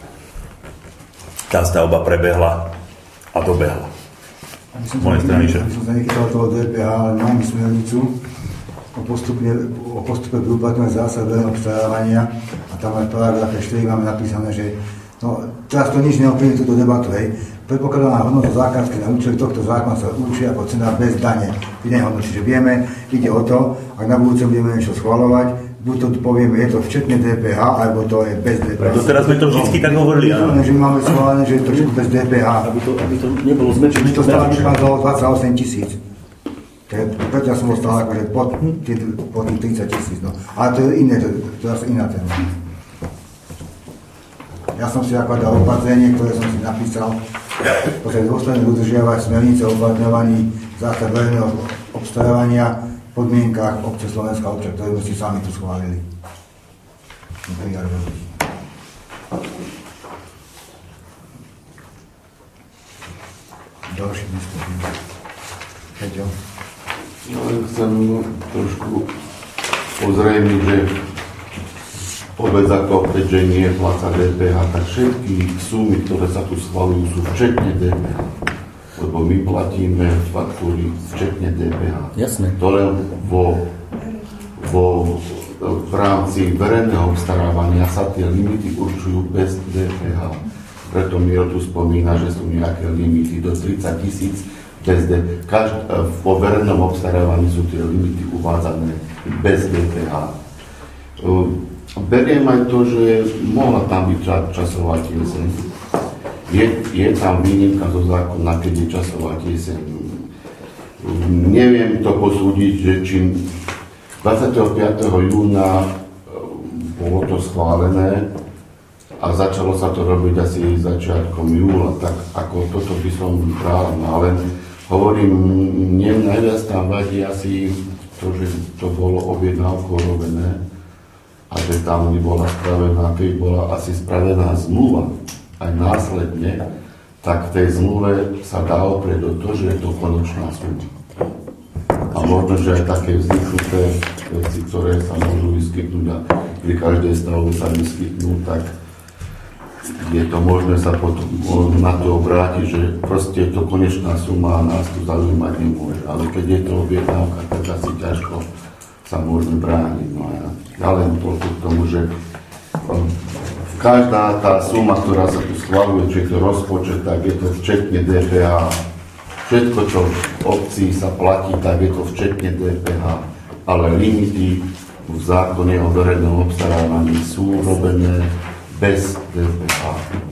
tá stavba prebehla a dobehla. Aby som sa nechytal toho dé pé há, ale máme smernicu o postupe, o postupe pri uplatňovaní zásad verejného obstarávania a tam aj v paragrafe štyri máme napísané, že no, teraz to nič neovplyvní túto debatu, hej. Predpokladaná hodnota zákazky na účely tohto zákona sa určí ako cena bez dane. Čiže vieme, ide o to, ak na budúce budeme niečo schvaľovať, buď to povieme, je to včetne dé pé há, alebo to je bez dé pé há. Preto teraz sme to vždy tak hovorili, áno. Že máme schválené, že je to všetko bez dé pé há. Aby to, aby to nebolo zmenšené. My to stále vychádzalo dvadsaťosem tisíc. Preto ja som bol stále akože pod, pod tých tridsať tisíc. No. Ale to je iné, to, to je iná téma. Ja som si ako dal opatrenie, ktoré som si napísal, potrebujem dôsledne dodržiavať smernice o uplatňovaní zásad verejného obstarávania v podmienkách obce Slovenská obča, ktoré sme si sami tu schválili. Ďalší diskutím. Peťo. No, chcem trošku ozrejmiť, že obec ako opäť, že nie pláca dé pé há, tak všetky sumy, ktoré sa tu schvalujú, sú včetne dé pé há. Lebo my platíme faktúry včetne dé pé há. Jasné. To len vo, vo, v rámci verejného obstarávania sa tie limity určujú bez dé pé há. Preto Miro tu spomína, že sú nejaké limity do tridsať tisíc bez dé pé há. Každ- vo verejnom obstarávaní sú tie limity uvádzané bez dé pé há. Beriem aj to, že mohla tam byť časová tieseň. Je, je tam výnimka zo zákona, keď je časová tieseň. Neviem to posúdiť, že čím dvadsiateho piateho júna bolo to schválené a začalo sa to robiť asi začiatkom júla, tak ako toto by som bral, no ale hovorím, mne najviac tam vadí asi to, že to bolo objednávkou robené a že tam bola spravená, keď bola asi spravená zmluva aj následne, tak v tej zmluve sa dá oprieť do toho, že je to konečná suma. A možno, že aj také vzniknuté veci, ktoré sa môžu vyskytnúť a pri každej stavbe sa vyskytnú, tak je to možné sa potom na to obrátiť, že proste je to konečná suma a nás tu zaujímať nemôže. Ale keď je to objednávka, tak asi ťažko sa môžeme brániť. No ja, ja len toľko k tomu, že každá tá suma, ktorá sa tu schvaľuje, či je to rozpočet, tak je to včetne dé pé há. Všetko, čo v obci sa platí, tak je to včetne dé pé há. Ale limity v zákone o verejnom obstarávaní sú robené bez dé pé há.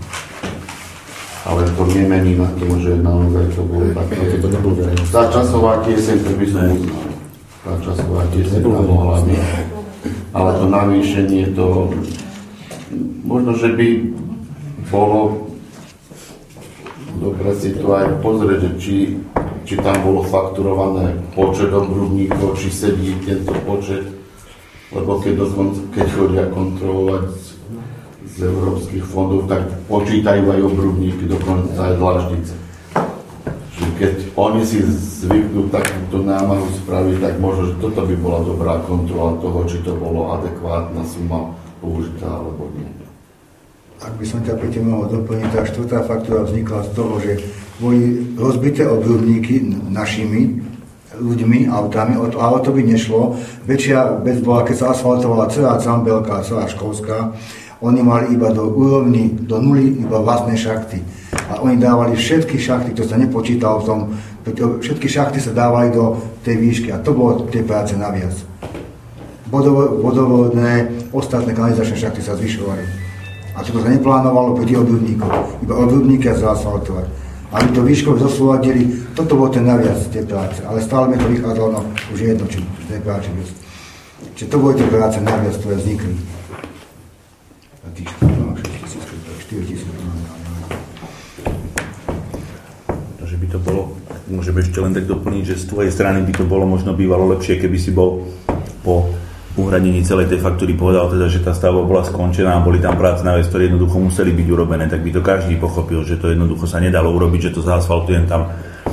Ale to nemení na tom, že naozaj to bolo také... Tá časová tieseň, to by som uznal. Tá časová tieseň tam mohla byť. Ale to navýšenie, to... Možno, že by bolo dobre si to aj pozrieť, že či, či tam bolo fakturované počet obrubníkov, či sedí tento počet, lebo keď, dokonca, keď chodia kontrolovať z, z európskych fondov, tak počítajú aj obrubníky, dokonca aj dláždice. Čiže keď oni si zvyknú takúto námahu spraviť, tak možno, že toto by bola dobrá kontrola toho, či to bolo adekvátna suma použitá alebo nie. Ak by som ťa Peťo mohol doplniť, tá štvrtá faktúra vznikla z toho, že boli rozbité obrubníky našimi ľuďmi, autami, ale to by nešlo. Väčšia vec bola, keď sa asfaltovala celá Cambelka, celá Školská, oni mali iba do úrovni, do nuly, iba vlastné šachty. A oni dávali všetky šachty, to sa nepočítalo v tom, všetky šachty sa dávali do tej výšky a to bolo tie práce naviac. Vodovodné, ostatné kanalizačné šachty sa zvyšovali. A toto sa neplánovalo proti obrubníkov, iba obrubníky a zaasfaltovať. Aby to výškov zosúladili, toto bol ten naviac tej práce, ale stále mi to vychádzalo, no už je jedno, či tej práce bez. Čiže to boli tie práce naviac, ktoré vznikli. A tých štyri tisíc. Takže by to bolo, môžeme ešte len tak doplniť, že z tvojej strany by to bolo možno bývalo lepšie, keby si bol po uhradení celej tej faktúry povedal teda, že tá stavba bola skončená a boli tam práce na vec, ktoré jednoducho museli byť urobené, tak by to každý pochopil, že to jednoducho sa nedalo urobiť, že to zaasfaltujem tam e,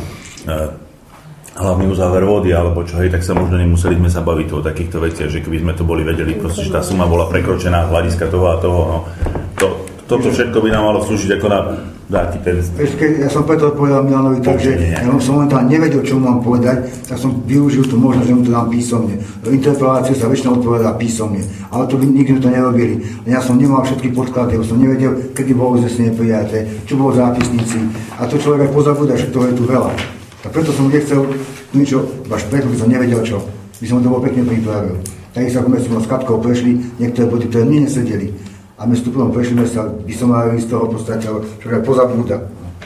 hlavný uzáver vody alebo čo, hej, tak sa možno nemuseli sme sa baviť o takýchto veciach, že keby sme to boli vedeli, proste, že tá suma bola prekročená z hľadiska toho a toho, no. To, toto všetko by nám malo slúžiť ako na dáky ten... Ja som preto odpovedal Milanovi tak, že ja som momentálne nevedel, čo mám povedať, tak som využil tú možnosť, že mu to dám písomne. Do interpelácie sa väčšinou odpovedá písomne, ale to by nikdy to nerobili. Ja som nemal všetky podklady, som nevedel, kedy bolo uznesenie prijaté, čo bolo v zápisnici a to človek aj pozabúda, že toho je tu veľa. Tak preto som nechcel niečo, až preto by som nevedel čo, by som to bol pekne pripravil. Takisto ako sme s Katkou prešli, niektoré body, ktoré mne nesedeli. A my vstupom prešli sa, by som mal z toho podstate, čo aj pozabúda.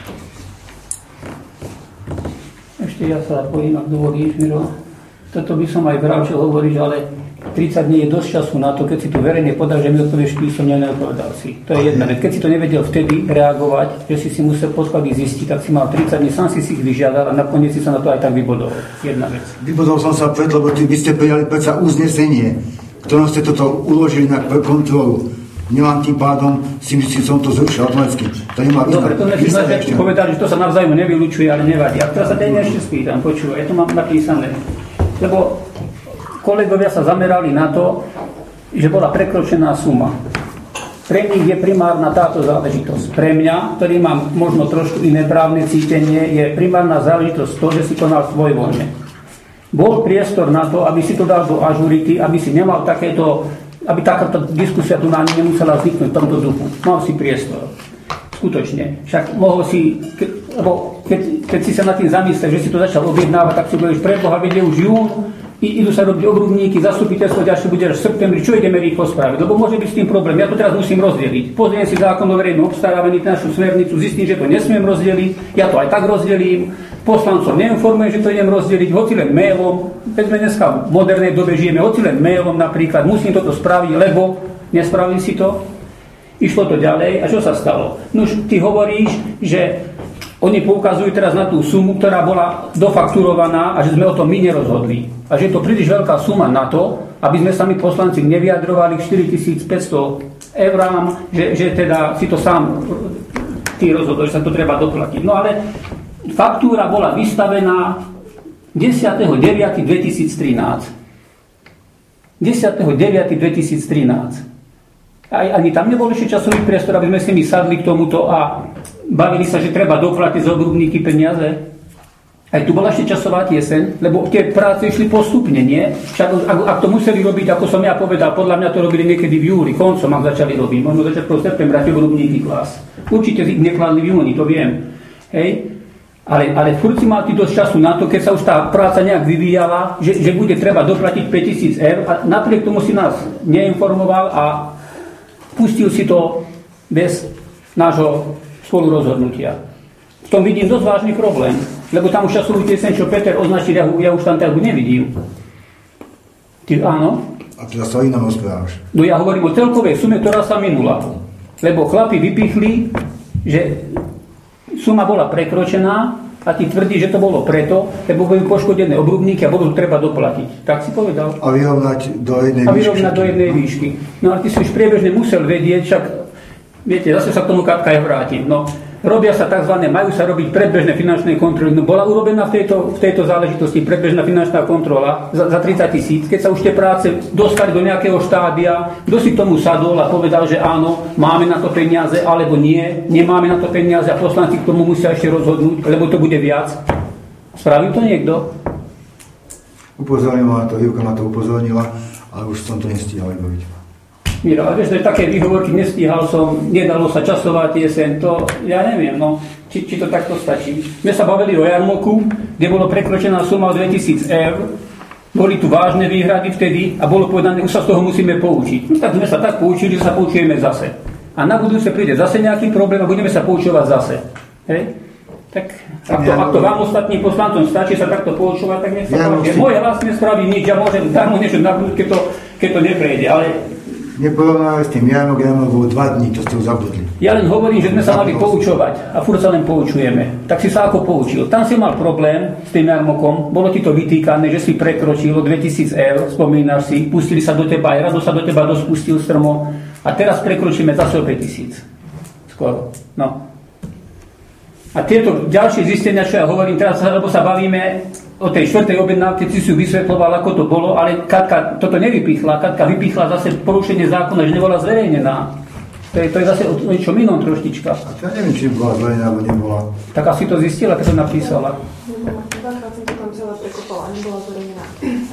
Ešte ja sa pojím, ak dovolíš, Miro. Toto by som aj bral, čo hovoríš, ale tridsať dní je dosť času na to, keď si tu verejne podáš, že mi odpovieš písomne, neodpovedal si. To je jedna vec. Keď si to nevedel vtedy reagovať, že si si musel podklady zistiť, tak si mal tridsať dní, sám si si ich vyžiadal a nakoniec si sa na to aj tak vybodol. Jedna vec. Vybodol som sa preto, lebo vy ste prijali predsa uznesenie, ktorom ste toto uložili na kontrolu. Nemám tým pádom, si myslím, som to zrušil automaticky. To nemá význam. Dobre, to sme si povedali, že to sa navzájom nevylučuje, ale nevadí. A teraz sa tej ešte spýtam, počúvaj, ja to mám napísané. Lebo kolegovia sa zamerali na to, že bola prekročená suma. Pre nich je primárna táto záležitosť. Pre mňa, ktorý mám možno trošku iné právne cítenie, je primárna záležitosť to, že si konal svojvoľne. Bol priestor na to, aby si to dal do ažurity, aby si nemal takéto, aby takáto diskusia tu nám nemusela vzniknúť v tomto duchu. Mal si priestor. Skutočne. Však mohol si, ke, lebo keď, keď si sa nad tým zamyslel, že si to začal objednávať, tak si budeš preboha, veď už jún, idú sa robiť obrubníky, zastupiteľstvo ďalšie bude až v septembri, čo ideme rýchlo spraviť, lebo môže byť s tým problém. Ja to teraz musím rozdeliť. Pozriem si zákon o verejnom obstarávaní, našu smernicu, zistím, že to nesmiem rozdeliť, ja to aj tak rozdelím, poslancov neinformujem, že to idem rozdeliť, hoci len mailom, veď sme dneska v modernej dobe žijeme, hoci len mailom napríklad, musím toto spraviť, lebo nespravím si to. Išlo to ďalej a čo sa stalo? No už ty hovoríš, že oni poukazujú teraz na tú sumu, ktorá bola dofakturovaná a že sme o tom my nerozhodli. A že je to príliš veľká suma na to, aby sme sami poslanci nevyjadrovali k štyritisícpäťsto eurám, že, že teda si to sám ty rozhodol, že sa to treba doplatiť. No ale faktúra bola vystavená desiateho deviateho dvetisíctrinásť. desiateho deviateho dvetisíctrinásť. Aj, ani tam nebol ešte časový priestor, aby sme si my sadli k tomuto a bavili sa, že treba doplatiť z obrubníky peniaze. Aj tu bola ešte časová tieseň, lebo tie práce išli postupne, nie? Však, ak, ak to museli robiť, ako som ja povedal, podľa mňa to robili niekedy v júli, koncom, ak začali robiť, možno začiatkom septembra tie obrubníky klas. Určite ich nekladli v júni, to viem. Hej? Ale, ale furt si mal ty dosť času na to, keď sa už tá práca nejak vyvíjala, že, že bude treba doplatiť päťtisíc eur a napriek tomu si nás neinformoval a pustil si to bez nášho spolurozhodnutia. V tom vidím dosť vážny problém, lebo tam už časovú tieseň, čo Peter označil, ja, ja už tam tak nevidím. Ty áno? A teda sa inom rozprávaš. No ja hovorím o celkovej sume, ktorá sa minula. Lebo chlapi vypichli, že suma bola prekročená a ty tvrdí, že to bolo preto, lebo boli poškodené obrubníky a budú treba doplatiť. Tak si povedal. A vyrovnať do jednej výšky. A vyrovnať do jednej výšky. No a ty si už priebežne musel vedieť, však viete, zase sa k tomu Katka aj vrátim. No, robia sa tzv. Majú sa robiť predbežné finančné kontroly. No bola urobená v tejto, v tejto záležitosti predbežná finančná kontrola za, za tridsať tisíc. Keď sa už tie práce dostali do nejakého štádia, kto si k tomu sadol a povedal, že áno, máme na to peniaze, alebo nie, nemáme na to peniaze a poslanci k tomu musia ešte rozhodnúť, lebo to bude viac. Spravil to niekto? Upozornil ma na to, Ivka ma to upozornila, ale už som to nestíhal vybaviť. Miro, a vieš, že také výhovorky nestíhal som, nedalo sa časová tieseň, to ja neviem, no, či, či to takto stačí. My sa bavili o jarmoku, kde bolo prekročená suma o dvetisíc eur, boli tu vážne výhrady vtedy a bolo povedané, už sa z toho musíme poučiť. No tak sme sa tak poučili, že sa poučujeme zase. A na budúce príde zase nejaký problém a budeme sa poučovať zase. Hej? Tak ak to, ak to vám ostatným poslancom stačí sa takto poučovať, tak nech sa páči. Moje hlas nespraví nič, ja môžem darmo niečo nabrúť, keď to, keď to neprejde, ale neporovnávaj s tým Janok, Janok bol dva dní, čo ste ho zabudli. Ja len hovorím, že sme sa mali poučovať a furt sa len poučujeme. Tak si sa ako poučil. Tam si mal problém s tým jarmokom, bolo ti to vytýkané, že si prekročil dvetisíc eur, spomínaš si, pustili sa do teba, aj Rado sa do teba dospustil strmo a teraz prekročíme zase o päťtisíc. Skoro. No. A tieto ďalšie zistenia, čo ja hovorím teraz, lebo sa bavíme o tej štvrtej objednávke, si si vysvetloval, ako to bolo, ale Katka toto nevypichla. Katka vypichla zase porušenie zákona, že nebola zverejnená. To je, to je zase o niečom inom troštička. A ja neviem, či bola zverejnená, alebo nebola. Tak asi to zistila, keď to napísala. Dvakrát som to tam celé prekopala, nebola zverejnená.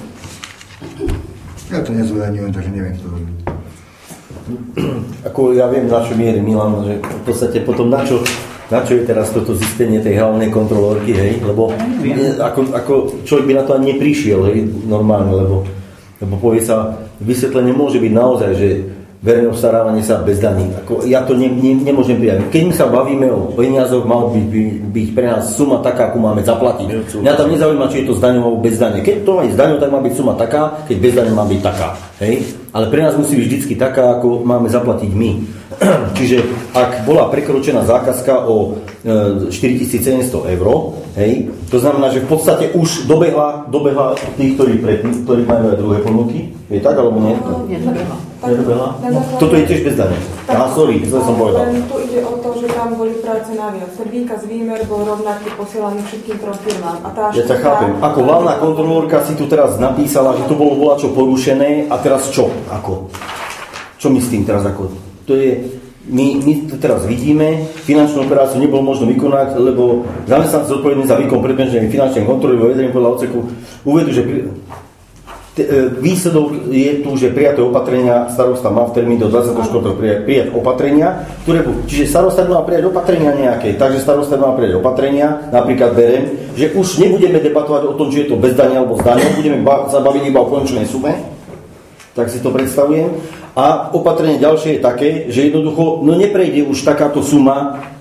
Ja to nezverejňujem, takže neviem, čo to robí. Ako ja viem, na čo mierí Milan, že v podstate potom na čo Na čo je teraz toto zistenie tej hlavnej kontrolórky, hej? Lebo je, ako, ako človek by na to ani neprišiel, hej, normálne, lebo, lebo povie sa, vysvetlenie môže byť naozaj, že verejné obstarávanie sa bez daní. Ako, ja to ne, ne, nemôžem prijať. Keď my sa bavíme o peniazoch, mal by, by byť pre nás suma taká, akú máme zaplatiť. Mňa tam nezaujíma, či je to s daňou alebo bez dane. Keď to aj s daňou, tak má byť suma taká, keď bez dane má byť taká. Hej? Ale pre nás musí byť vždycky taká, ako máme zaplatiť my. Čiže ak bola prekročená zákazka o e, štyritisícsedemsto eur, hej, to znamená, že v podstate už dobehla, dobehla tých, ktorí, pred, ktorí majú aj druhé ponuky. Je tak, alebo nie? Nedobehla. Nedobehla? Toto je tiež bez dane. Aha, sorry, to som povedal. Tu ide o to, že tam boli práce naviac. Ten výkaz výmer bol rovnaký posielaný všetkým trom firmám. A tá ja ťa chápem. Ako hlavná kontrolórka si tu teraz napísala, že tu bolo volačo porušené a teraz čo? Ako? Čo my s tým teraz ako? To je, my, my to teraz vidíme, finančnú operáciu nebolo možno vykonať, lebo zamestnanci zodpovední za výkon predbežnej finančnej kontroly vo vedení podľa odseku uvedú, že pri, te, výsledok je tu, že prijaté opatrenia starosta má v termíne do dvadsiateho štvrtého prijať, prijať opatrenia, ktoré, čiže starosta má prijať opatrenia nejaké, takže starosta má prijať opatrenia, napríklad berem, že už nebudeme debatovať o tom, či je to bez dania alebo s daniou, budeme ba- sa baviť iba o konečnej sume, tak si to predstavujem. A opatrenie ďalšie je také, že jednoducho no neprejde už takáto suma,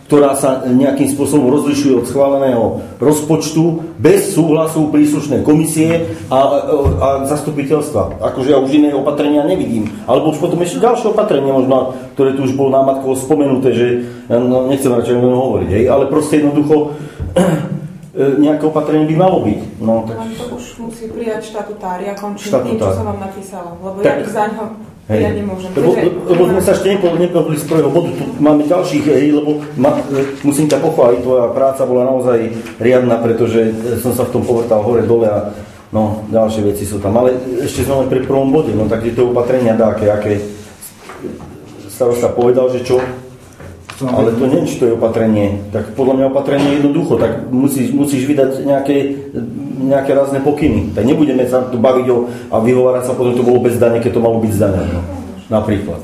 ktorá sa nejakým spôsobom rozlišuje od schváleného rozpočtu bez súhlasu príslušnej komisie a, a, a zastupiteľstva. Akože ja už iné opatrenia nevidím. Alebo už potom ešte ďalšie opatrenie možno, ktoré tu už bolo námatkovo spomenuté, že no, nechcem radšej len hovoriť, hej, ale proste jednoducho nejaké opatrenie by malo byť. No, tak... To už musí prijať štatutár, ja končím tým, čo som vám napísala, lebo tak... ja ich zaňho hej. Ja nemôžem. Lebo, lebo sme sa ešte nepovedali z prvého bodu, tu máme ďalších, hej, lebo ma, musím ťa pochváliť, tvoja práca bola naozaj riadna, pretože som sa v tom povrtal hore dole a no, ďalšie veci sú tam. Ale ešte sme pri prvom bode, no tak je to opatrenia dáke, aké starosta povedal, že čo? Ale to nie, či to je opatrenie. Tak podľa mňa opatrenie je jednoducho, tak musíš, musíš vydať nejaké, nejaké rázne pokyny. Tak nebudeme sa tu baviť o, a vyhovárať sa potom, to bolo bez dane, keď to malo byť zdané. No. Napríklad.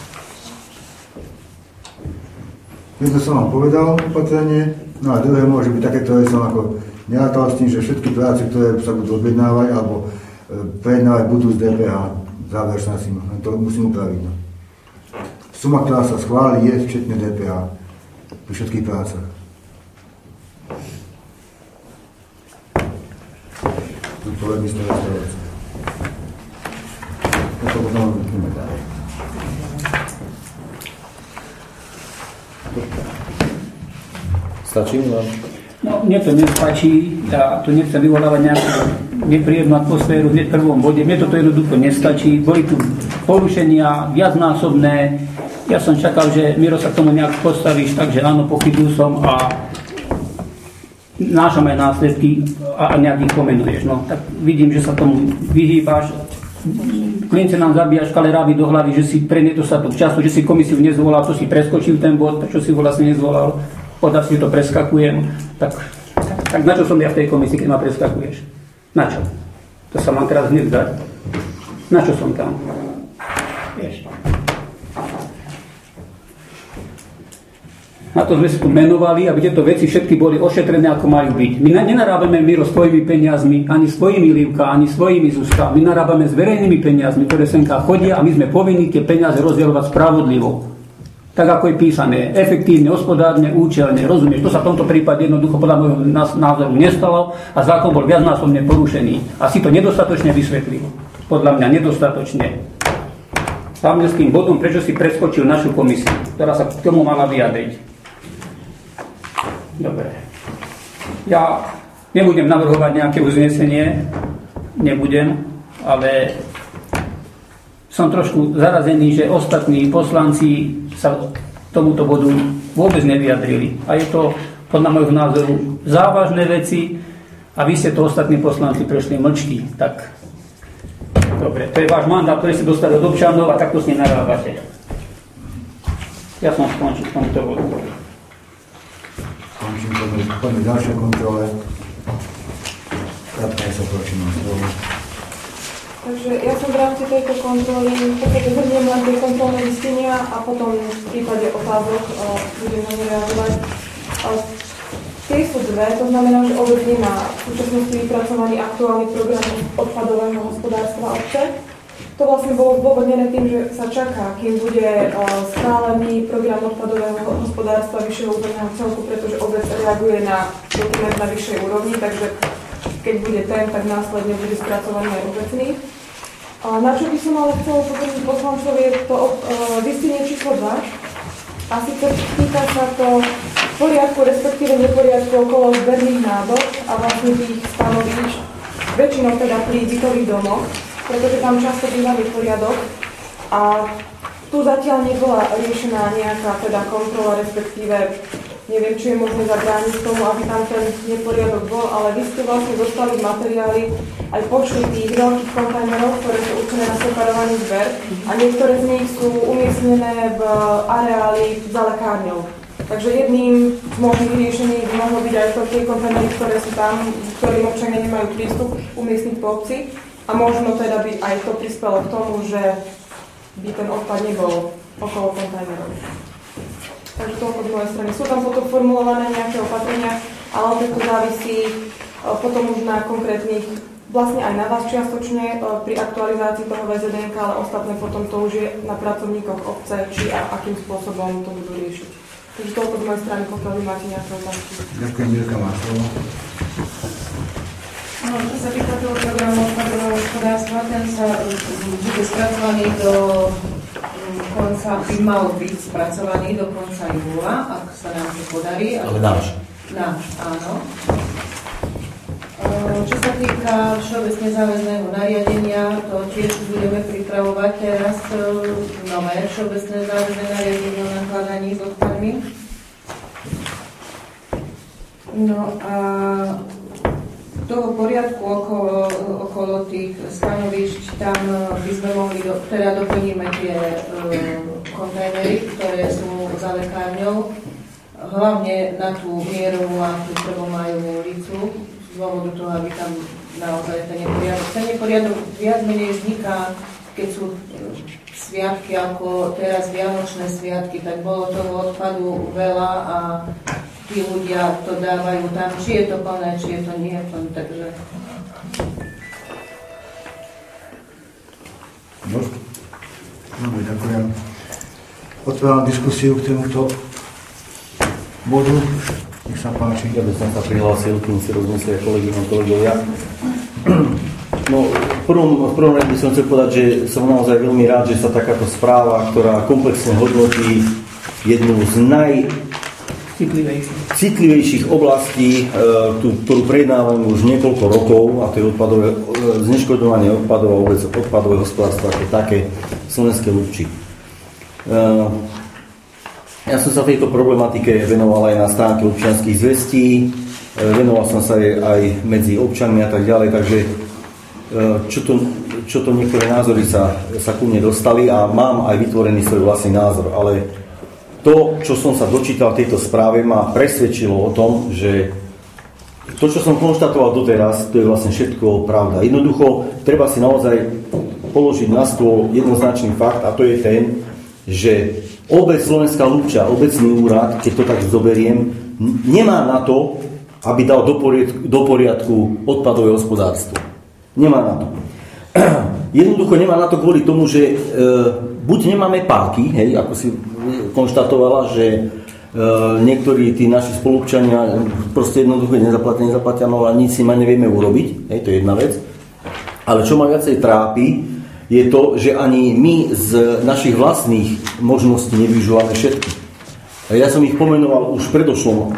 Jedno som vám povedal, opatrenie, no a druhé môže byť takéto, že som ako nerátal s tým, že všetky práce, ktoré sa budú objednávať alebo prejednávať, budú z dé pé há. Záverečná suma. To musím upraviť. No. Suma, ktorá sa schváli, je včetne dé pé há pri všetkých prácach. Tuto levnistné restaurácie. To potom vidíme ďalej. Stačí vám? No, mne to nestačí. Ja tu nechcem vyvolávať nejakú nepríjemnú atmosféru hneď v prvom bode. Mne toto jednoducho nestačí. Boli tu porušenia viacnásobné. Ja som čakal, že Miro sa k tomu nejak postavíš, takže áno, pochybil som a nášam aj následky a, a nejak ich pomenuješ. No, tak vidím, že sa tomu vyhýbaš. Klince nám zabíjaš kaleráby do hlavy, že si pre nedostatok času, že si komisiu nezvolal, čo si preskočil ten bod, prečo si ho vlastne nezvolal, podľa si to preskakujem. Tak, tak, tak na čo som ja v tej komisii, keď ma preskakuješ? Na čo? To sa mám teraz hneď dať. Na čo som tam? Vieš. Na to sme si tu menovali, aby tieto veci všetky boli ošetrené, ako majú byť. My nenarábame Miro svojimi peniazmi, ani svojimi Livka, ani svojimi Zuzka. My narábame s verejnými peniazmi, ktoré senká chodia a my sme povinní tie peniaze rozdielovať spravodlivo. Tak ako je písané, efektívne, hospodárne, účelne, rozumieš? To sa v tomto prípade jednoducho podľa môjho názoru nestalo a zákon bol viacnásobne porušený. A si to nedostatočne vysvetlil. Podľa mňa nedostatočne. Hlavne s tým bodom, prečo si preskočil našu komisiu, ktorá sa k tomu mala vyjadriť. Dobre. Ja nebudem navrhovať nejaké uznesenie, nebudem, ale som trošku zarazený, že ostatní poslanci sa k tomuto bodu vôbec nevyjadrili. A je to podľa môjho názoru závažné veci a vy ste to ostatní poslanci prešli mlčky. Tak, dobre, to je váš mandát, ktorý ste dostali od občanov a takto s ním narábate. Ja som skončil v tomto bodu. Končím to, poďme k ďalšej kontrole. Krátka sa prosím na slovo. Takže ja som v rámci tejto kontroly, také zhrniem len tie kontrolné listenia a potom v prípade otázok budem na ne reagovať. Tie sú dve, to znamená, že obec nemá v súčasnosti vypracovaný aktuálny program odpadového hospodárstva obce. To vlastne bolo zdôvodnené tým, že sa čaká, kým bude schválený program odpadového hospodárstva vyššieho územného celku, pretože obec reaguje na dokument na vyššej úrovni, takže keď bude ten, tak následne bude spracovaný aj obecný. Na čo by som ale chcela upozorniť poslancov je to listenie číslo dva. A síce týka sa to poriadku, respektíve neporiadku okolo zberných nádob a vlastne tých stanovíš, väčšinou teda pri bytových domoch, pretože tam často býva neporiadok a tu zatiaľ nebola riešená nejaká teda kontrola, respektíve neviem, či je možné zabrániť tomu, aby tam ten neporiadok bol, ale vy ste vlastne dostali materiály aj počty tých veľkých kontajnerov, ktoré sú určené na separovaný zber a niektoré z nich sú umiestnené v areáli za lekárňou. Takže jedným z možných riešení by mohlo byť aj to, tie kontajnery, ktoré sú tam, ktorým občania nemajú prístup, umiestniť po obci. A možno teda by aj to prispelo k tomu, že by ten odpad nebol okolo kontajnerov. Takže toľko z mojej strany. Sú tam potom formulované nejaké opatrenia, ale opäť to závisí potom už na konkrétnych, vlastne aj na vás čiastočne pri aktualizácii toho vé zet en ká, ale ostatné potom to už je na pracovníkoch obce, či a akým spôsobom to budú riešiť. Takže toľko z mojej strany, pokiaľ vy máte nejaké otázky. Ďakujem, Mirka, má slovo. No, čo sa týka toho programu odpadového hospodárstva, ten sa bude spracovaný do konca, by mal byť spracovaný do konca júla, ak sa nám to podarí. Ale náš. Náš, áno. Čo sa týka všeobecne záväzného nariadenia, to tiež budeme pripravovať teraz nové všeobecné záväzné nariadenie o nakladaní s odpadmi. No a toho poriadku okolo, okolo tých stanovišť, tam by sme mohli, do, teda doplníme tie e, kontajnery, ktoré sú za lekárňou, hlavne na tú mierovú a tú prvomájovú ulicu, z dôvodu toho, aby tam naozaj ten neporiadok. Ten neporiadok viac menej vzniká, keď sú sviatky, ako teraz vianočné sviatky, tak bolo toho odpadu veľa a tí ľudia to dávajú tam, či je to plné, či je to nie plné, takže... No, no, ďakujem. Otváram diskusiu k tomuto bodu. Nech sa páči. Ja by som sa prihlásil, kým si rozmyslia kolegyňom, kolegovia. No, v prvom, v prvom rade by som chcel povedať, že som naozaj veľmi rád, že sa takáto správa, ktorá komplexne hodnotí jednu z naj citlivejších oblastí, tú, ktorú prejednávame už niekoľko rokov, a to je odpadové, zneškodňovanie odpadov a vôbec odpadové hospodárstvo ako také Slovenské Lubči. Ja som sa tejto problematike venoval aj na stránke občianskych zvestí, venoval som sa aj, aj medzi občanmi a tak ďalej, takže čo to, čo to niektoré názory sa, sa ku mne dostali a mám aj vytvorený svoj vlastný názor, ale to, čo som sa dočítal v tejto správe, ma presvedčilo o tom, že to, čo som konštatoval doteraz, to je vlastne všetko pravda. Jednoducho, treba si naozaj položiť na stôl jednoznačný fakt, a to je ten, že obec Slovenská Lubča, obecný úrad, keď to tak zoberiem, nemá na to, aby dal do poriadku, do poriadku odpadové hospodárstvo. Nemá na to. Jednoducho nemá na to kvôli tomu, že e, buď nemáme páky, hej, ako si konštatovala, že e, niektorí tí naši spolupčania proste jednoducho nezaplatia, nezaplatia, no a nič si ma nevieme urobiť, hej, to je jedna vec. Ale čo ma viacej trápi, je to, že ani my z našich vlastných možností nevyužívame všetky. Ja som ich pomenoval už predošlom. E,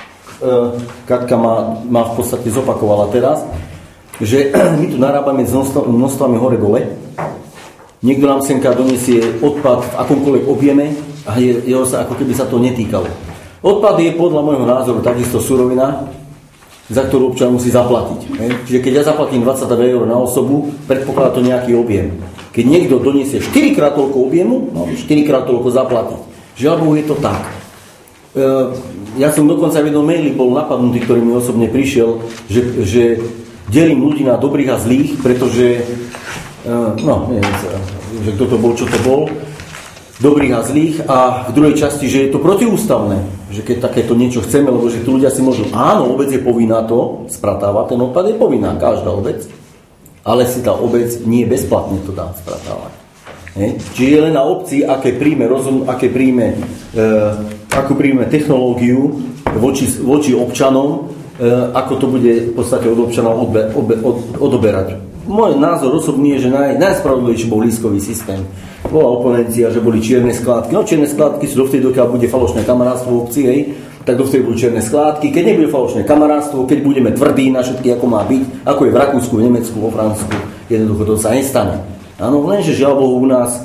Katka ma, ma v podstate zopakovala teraz, že my tu narábame s množstvami hore-dole. Niekto nám senka donesie odpad v akomkoľvek objeme a je, jeho sa, ako keby sa to netýkalo. Odpad je podľa môjho názoru takisto surovina, za ktorú občan musí zaplatiť. Ne? Čiže keď ja zaplatím dvadsať eur na osobu, predpokladá to nejaký objem. Keď niekto donesie štyrikrát toľko objemu, no štyrikrát toľko zaplatiť. Žiaľ Bohu, je to tak. E, ja som dokonca v jednom maili bol napadnutý, ktorý mi osobne prišiel, že, že delím ľudí na dobrých a zlých, pretože e, no, neviem, že kto to bol, čo to bol, dobrých a zlých, a v druhej časti, že je to protiústavné, že keď takéto niečo chceme, lebo že tí ľudia si môžu, áno, obec je povinná to spratávať, ten odpad je povinná, každá obec, ale si tá obec nie bezplatne to dá spratávať. Hej. Čiže je len na obci, aké príjme, rozum, aké príjme, e, ako príjme technológiu voči, voči občanom, e, ako to bude v podstate od občanov odbe, obe, od, odoberať. Môj názor osobný je, že naj, najspravodlivejší bol lístkový systém. Bola oponencia, že boli čierne skládky. No čierne skládky sú dovtedy, dokiaľ bude falošné kamarátstvo v obci, hej, tak dovtedy budú čierne skládky. Keď nebude falošné kamarátstvo, keď budeme tvrdí na všetky, ako má byť, ako je v Rakúsku, v Nemecku, vo Francúzsku, jednoducho to sa nestane. Áno, lenže žiaľ Bohu u nás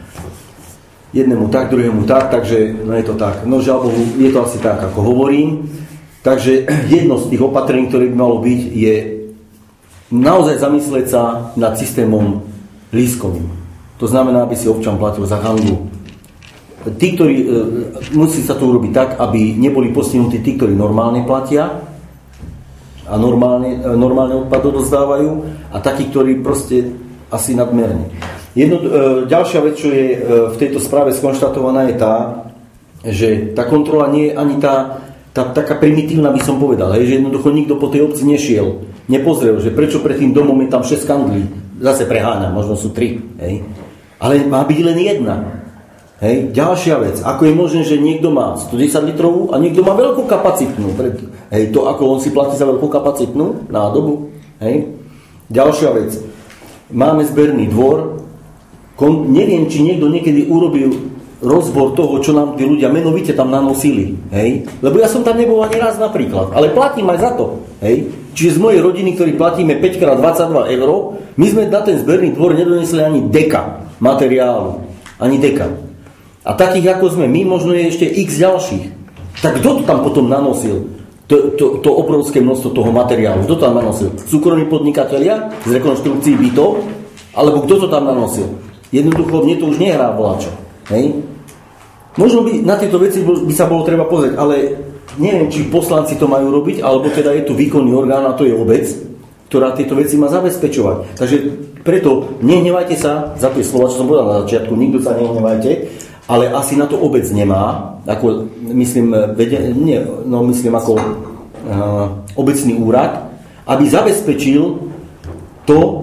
jednému tak, druhému tak, takže no je to tak. No žiaľ Bohu, je to asi tak, ako hovorím. Takže jedno z tých opatrení, ktoré by malo byť, je naozaj zamyslieť sa nad systémom lístkovým. To znamená, aby si občan platil za handu. Tí, ktorí, e, musí sa to urobiť tak, aby neboli postihnutí tí, ktorí normálne platia a normálne, e, normálne odpad odozdávajú, a takí, ktorí proste asi nadmerne. Jedno, e, ďalšia vec, čo je e, v tejto správe skonštatovaná, je tá, že tá kontrola nie je ani tá, tá taká primitívna, by som povedal, hej, že jednoducho nikto po tej obci nešiel, nepozrel, že prečo pred tým domom je tam šesť kandlí. Zase preháňam, možno sú tri, hej. Ale má byť len jedna. Hej, ďalšia vec, ako je možné, že niekto má stodesať litrovú a niekto má veľkú kapacitnú. Hej, to ako on si platí za veľkú kapacitnú nádobu. Hej. Ďalšia vec, máme zberný dvor, kon, neviem, či niekto niekedy urobil rozbor toho, čo nám tí ľudia menovite tam nanosili. Hej. Lebo ja som tam nebol ani raz napríklad, ale platím aj za to. Hej. Čiže z mojej rodiny, ktorí platíme päť krát dvadsaťdva eur, my sme na ten zberný dvor nedonesli ani deka materiálu. Ani deka. A takých ako sme my, možno je ešte x ďalších. Tak kto to tam potom nanosil? To, to, to obrovské množstvo toho materiálu. Kto to tam nanosil? Súkromní podnikatelia z rekonštrukcií bytov? Alebo kto to tam nanosil? Jednoducho, mne to už nehrá voľačo. Hej? Možno by na tieto veci by sa bolo treba pozrieť, ale neviem, či poslanci to majú robiť, alebo teda je tu výkonný orgán, a to je obec, ktorá tieto veci má zabezpečovať. Takže preto nehnevajte sa za tie slova, čo som povedal na začiatku, nikto sa nehnevajte, ale asi na to obec nemá, ako myslím, vede, nie, no myslím ako uh, obecný úrad, aby zabezpečil to,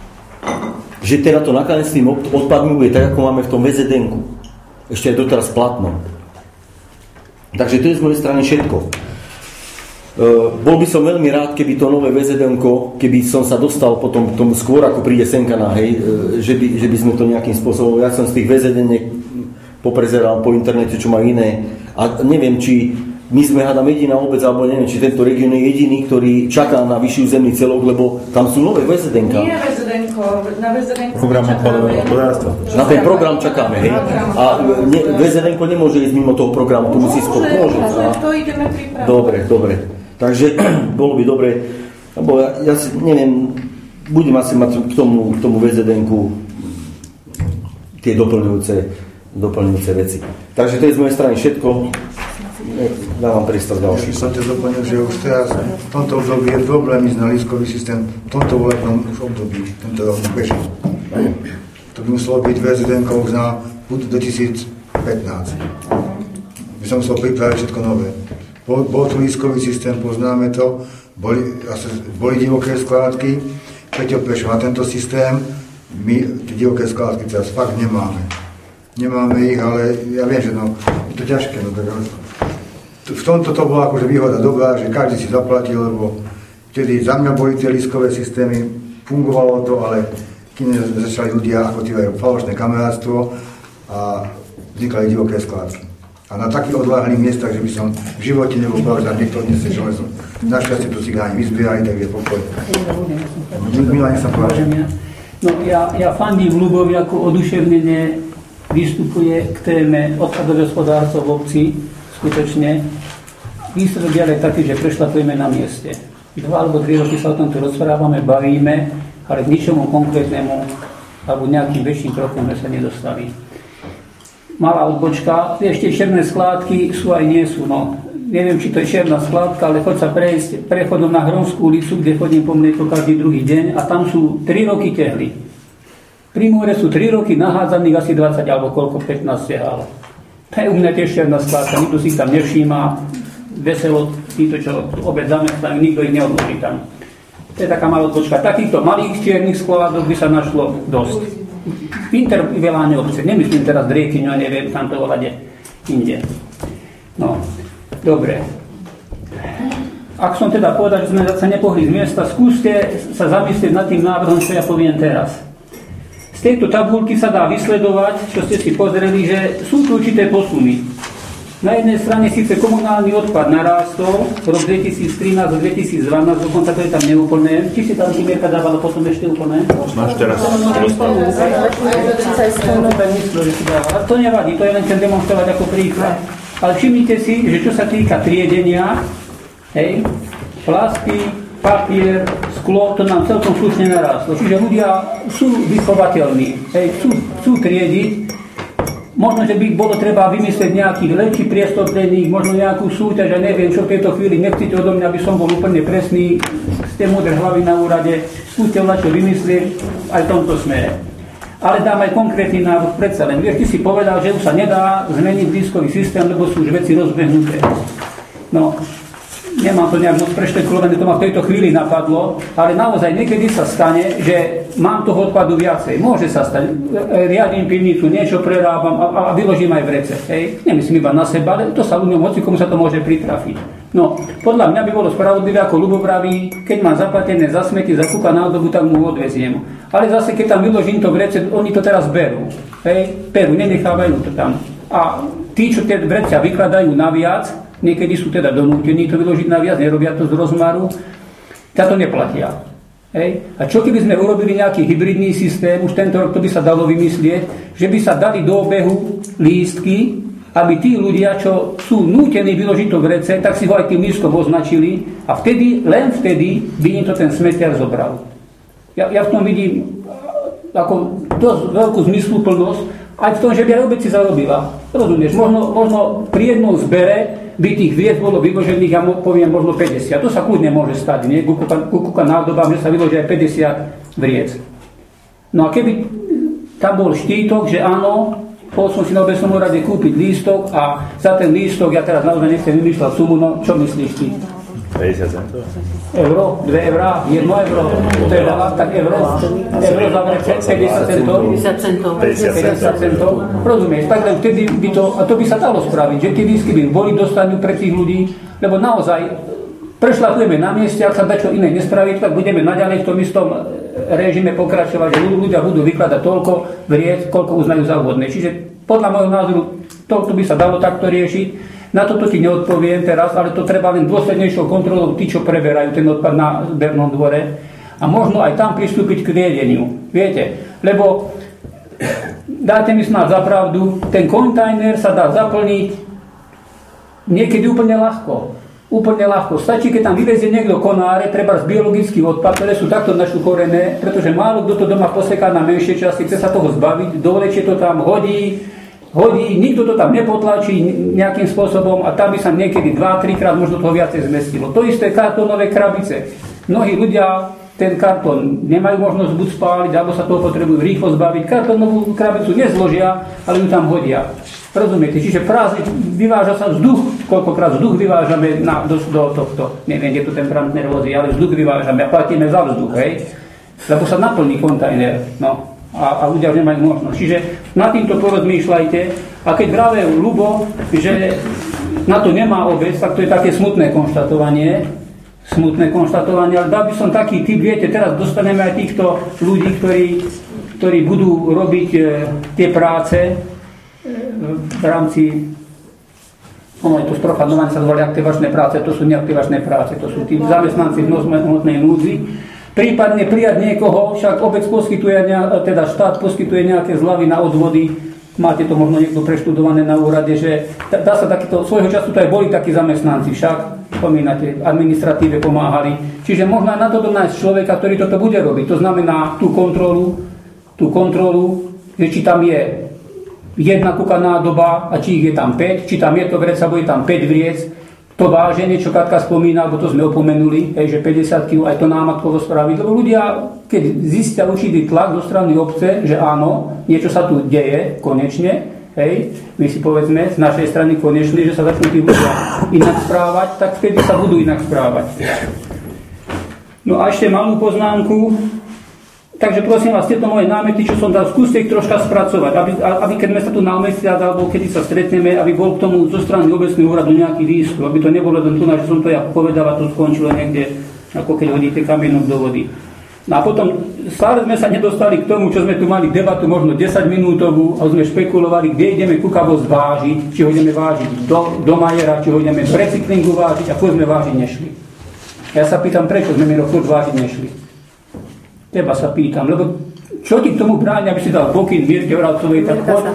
že teda to nakladanie s tým odpadmi bude tak, ako máme v tom vé zet enku. Ešte aj doteraz platno. Takže to je z mojej strany všetko. Uh, bol by som veľmi rád, keby to nové vé zet enko, keby som sa dostal potom k tomu skôr, ako príde senka na hej, uh, že, by, že by sme to nejakým spôsobom, ja som z tých vé zet eniek poprezeral po internete, čo má iné. A neviem, či my sme hádam jediná obec, alebo neviem, či tento región je jediný, ktorý čaká na vyššiu zemný celok, lebo tam sú nové vé zet enka. Nie vé zet enko, na vé zet enko program odpadového hospodárstva. Na ten program čakáme, hej. A ne, vé zet enko nemôže ísť mimo toho programu, to musí spolu. Môže, to ideme pripraviť. Dobre, dobre. Takže bolo by dobre, lebo ja, ja si neviem, budem asi mať k tomu, k tomu vé zet enku tie doplňujúce doplňujúce veci. Takže to je z mojej strany všetko. Dávam priestor ďalší. Ja som te doplnil, že už teraz v tomto období je problémy s nalískový systém v tomto volebnom období, tento rok beží. To by muselo byť vé zet enko už na púd dvetisícpätnásť. By som musel pripraviť všetko nové. Bol, bol tu lístkový systém, poznáme to, boli, boli divoké skládky, Peťo prešiel na tento systém, my tie divoké skládky teraz fakt nemáme. Nemáme ich, ale ja viem, že no, je to ťažké. No, tak, v tomto to bola akože výhoda dobrá, že každý si zaplatil, lebo vtedy za mňa boli tie lístkové systémy, fungovalo to, ale kým začali ľudia aktivujú falošné kamarátstvo a vznikali divoké skládky. A na takých odváhnych miestach, že by som v živote nebol pravda, že niekto odniesie železo. Našťastie to cigáni vyzbierali, tak je pokoj. Milane sa povedal. No ja, ja fandím Ľubovi, ako oduševnenie vystupuje k téme odpadové hospodárstvo v obci, skutočne. Výsledok je ale taký, že prešlapujeme na mieste. Dva alebo tri roky sa o tomto rozprávame, bavíme, ale k ničomu konkrétnemu alebo nejakým väčším krokom sme sa nedostali. Malá odbočka, ešte černé skládky sú aj nie sú. No. Neviem, či to je černá skládka, ale choď sa prejsť prechodom na Hronskú ulicu, kde chodím po mlieko každý druhý deň a tam sú tri roky tehly. Pri múre sú tri roky nahádzaných asi dvadsať alebo koľko, pätnásť tehál. To je u mňa tiež černá skládka, nikto si tam nevšíma, veselo títo, čo obec zamestnajú, nikto ich neodloží tam. To je taká malá odbočka. Takýchto malých čiernych skládok by sa našlo dosť. V interveláne obce, nemyslím teraz Driekyňu a neviem, tam to volade inde. No, dobre. Ak som teda povedal, že sme sa nepohli z miesta, skúste sa zamyslieť nad tým návrhom, čo ja poviem teraz. Z tejto tabulky sa dá vysledovať, čo ste si pozreli, že sú tu určité posuny. Na jednej strane síce komunálny odpad narástol, rok dvetisíctrinásť a dvetisícdvanásť, dokonca to je tam neúplné. Či si tam si Mierka dávala potom ešte úplné? Máš teraz. To nevadí, to je len chcem demonstrovať ako príklad. Ale všimnite si, že čo sa týka triedenia, hej, plasty, papier, sklo, to nám celkom slušne narástlo. Čiže ľudia sú vychovateľní, hej, chcú, chcú triediť. Možno, že by bolo treba vymyslieť nejaký lepší priestor pre nich, možno nejakú súťaž, a neviem, čo v tejto chvíli nechcete odo mňa, aby som bol úplne presný, ste múdre hlavy na úrade, skúste čo vymyslieť aj v tomto smere. Ale dám aj konkrétny návrh predsa len. Vieš, ty si povedal, že už sa nedá zmeniť lístkový systém, lebo sú už veci rozbehnuté. No, nemám to nejak moc prešpekulované, to ma v tejto chvíli napadlo, ale naozaj niekedy sa stane, že mám toho odpadu viacej. Môže sa stať. Riadím pivnicu, niečo prerábam a, a vyložím aj v rece. Hej. Nemyslím iba na seba, ale to sa ľuďom, hoci komu sa to môže pritrafiť. No, podľa mňa by bolo spravodlivé, ako Ľubo vraví, keď mám zaplatené za smeti, za kúka na dobu, tak mu odveziem. Ale zase, keď tam vyložím to v rece, oni to teraz berú. Hej, berú, nenechávajú to tam. A tí, čo tie vrecia vykladajú naviac, niekedy sú teda donútení to vyložiť naviac, nerobia to z rozmaru, tak to neplatia. Hej. A čo keby sme urobili nejaký hybridný systém, už tento rok to by sa dalo vymyslieť, že by sa dali do obehu lístky, aby tí ľudia, čo sú nútení vyložiť to v rece, tak si ho aj tým lístkom označili a vtedy, len vtedy by im to ten smetiar zobral. Ja, ja v tom vidím ako dosť veľkú zmysluplnosť, aj v tom, že by aj obec si zarobila. Rozumieš, možno, možno pri jednom zbere by tých vriec bolo vyložených, ja poviem, možno päťdesiat. To sa kľudne môže stať, nie? Kúka nádobám, že sa vyloží aj päťdesiat vriec. No a keby tam bol štítok, že áno, bol som si na obecnom úrade kúpiť lístok a za ten lístok, ja teraz naozaj nechcem vymýšľať sumu, no čo myslíš ty? päťdesiat centov. Euro, dve eurá, jedno euro, to je veľa, tak euro, euro za vrece, päťdesiat centov, päťdesiat centov, rozumieš, tak len vtedy by to, a to by sa dalo spraviť, že tie lístky by boli dostanú pre tých ľudí, lebo naozaj prešľapujeme na mieste, ak sa dačo iné nespraviť, tak budeme naďalej v tom istom režime pokračovať, že ľudia budú vykladať toľko vriec, koľko uznajú za vhodné. Čiže podľa môjho názoru to by sa dalo takto riešiť. Na toto ti neodpoviem teraz, ale to treba len dôslednejšou kontrolou tí, čo preberajú ten odpad na zbernom dvore. A možno aj tam pristúpiť k riedeniu. Viete, lebo dáte mi snáď za pravdu, ten kontajner sa dá zaplniť niekedy úplne ľahko. Úplne ľahko. Stačí, keď tam vyvezie niekto konáre, treba z biologický odpad, ktoré sú takto našuchorené, pretože málo kto to doma poseká na menšie časti, chce sa toho zbaviť, dovlečie to tam, hodí, hodí, nikto to tam nepotlačí nejakým spôsobom a tam by sa niekedy dva tri krát možno toho viacej zmestilo. To isté kartónové krabice. Mnohí ľudia ten kartón nemajú možnosť buď spáliť, alebo sa toho potrebujú rýchlo zbaviť. Kartónovú krabicu nezložia, ale ju tam hodia. Rozumiete? Čiže prázdne, vyváža sa vzduch, koľkokrát vzduch vyvážame na, do, do tohto, neviem, kde tu ten prant nervózny, ale vzduch vyvážame a platíme za vzduch, hej? Lebo sa naplní kontajner, no. A, a ľudia už nemajú možnosť. Čiže nad týmto porozmýšľajte a keď vravé Ľubo, že na to nemá obec, tak to je také smutné konštatovanie, smutné konštatovanie, ale dal by som taký typ, viete, teraz dostaneme aj týchto ľudí, ktorí, ktorí budú robiť e, tie práce e, v rámci, ono je to sprofanovanie, sa zvolí aktivačné práce, to sú neaktivačné práce, to sú tí zamestnanci v hmotnej núdzi. Prípadne prijať niekoho, však obec poskytuje, teda štát poskytuje nejaké zľavy na odvody, máte to možno niekto preštudované na úrade, že dá sa takýto, svojho času to aj boli takí zamestnanci, však, spomínate, administratíve pomáhali. Čiže možno aj na toto nájsť človeka, ktorý toto bude robiť. To znamená tú kontrolu, tú kontrolu, že či tam je jedna kúkaná doba a či ich je tam päť, či tam je to vrec, alebo je tam päť vriec. To váženie, čo Katka spomína, alebo to sme opomenuli, hej, že päťdesiat kilogramov, aj to námatkovo spraviť. Lebo ľudia, keď zistia určitý tlak zo strany obce, že áno, niečo sa tu deje, konečne, hej, my si povedzme z našej strany konečne, že sa začnú tí ľudia inak správať, tak vtedy sa budú inak správať. No a ešte malú poznámku. Takže prosím vás, tieto moje námety, čo som dal, skúste ich troška spracovať, aby, aby keď sme sa tu na mesiac, alebo kedy sa stretneme, aby bol k tomu zo strany obecného úradu nejaký výstup, aby to nebolo len tu, že som to ja povedal a to skončilo niekde, ako keď hodíte kamienok do vody. No a potom stále sme sa nedostali k tomu, čo sme tu mali debatu, možno desaťminútovú, a sme špekulovali, kde ideme kukavosť vážiť, či ho ideme vážiť do, do Majera, či ho ideme v recyklingu vážiť, a furt sme vážiť nešli. Ja sa pýtam, prečo sme mi furt vážiť nešli. Teba sa pýtam, lebo čo ti k tomu bráni, aby si dal pokyn Mirke Oravcovej, tak choď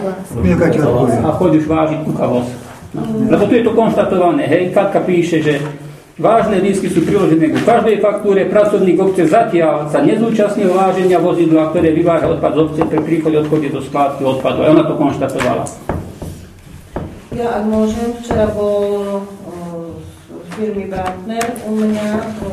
a choď už vážiť kukavosť. No. Lebo tu je to konštatované, hej, Katka píše, že vážne lístky sú priložené ku každej faktúre, pracovník obce zatiaľ sa nezúčastnil váženia vozidla, ktoré vyváža odpad z obce pri príchode odchode do skládky odpadu. A ona to konštatovala. Ja, ak môžem, včera bol z firmy Brandner u mňa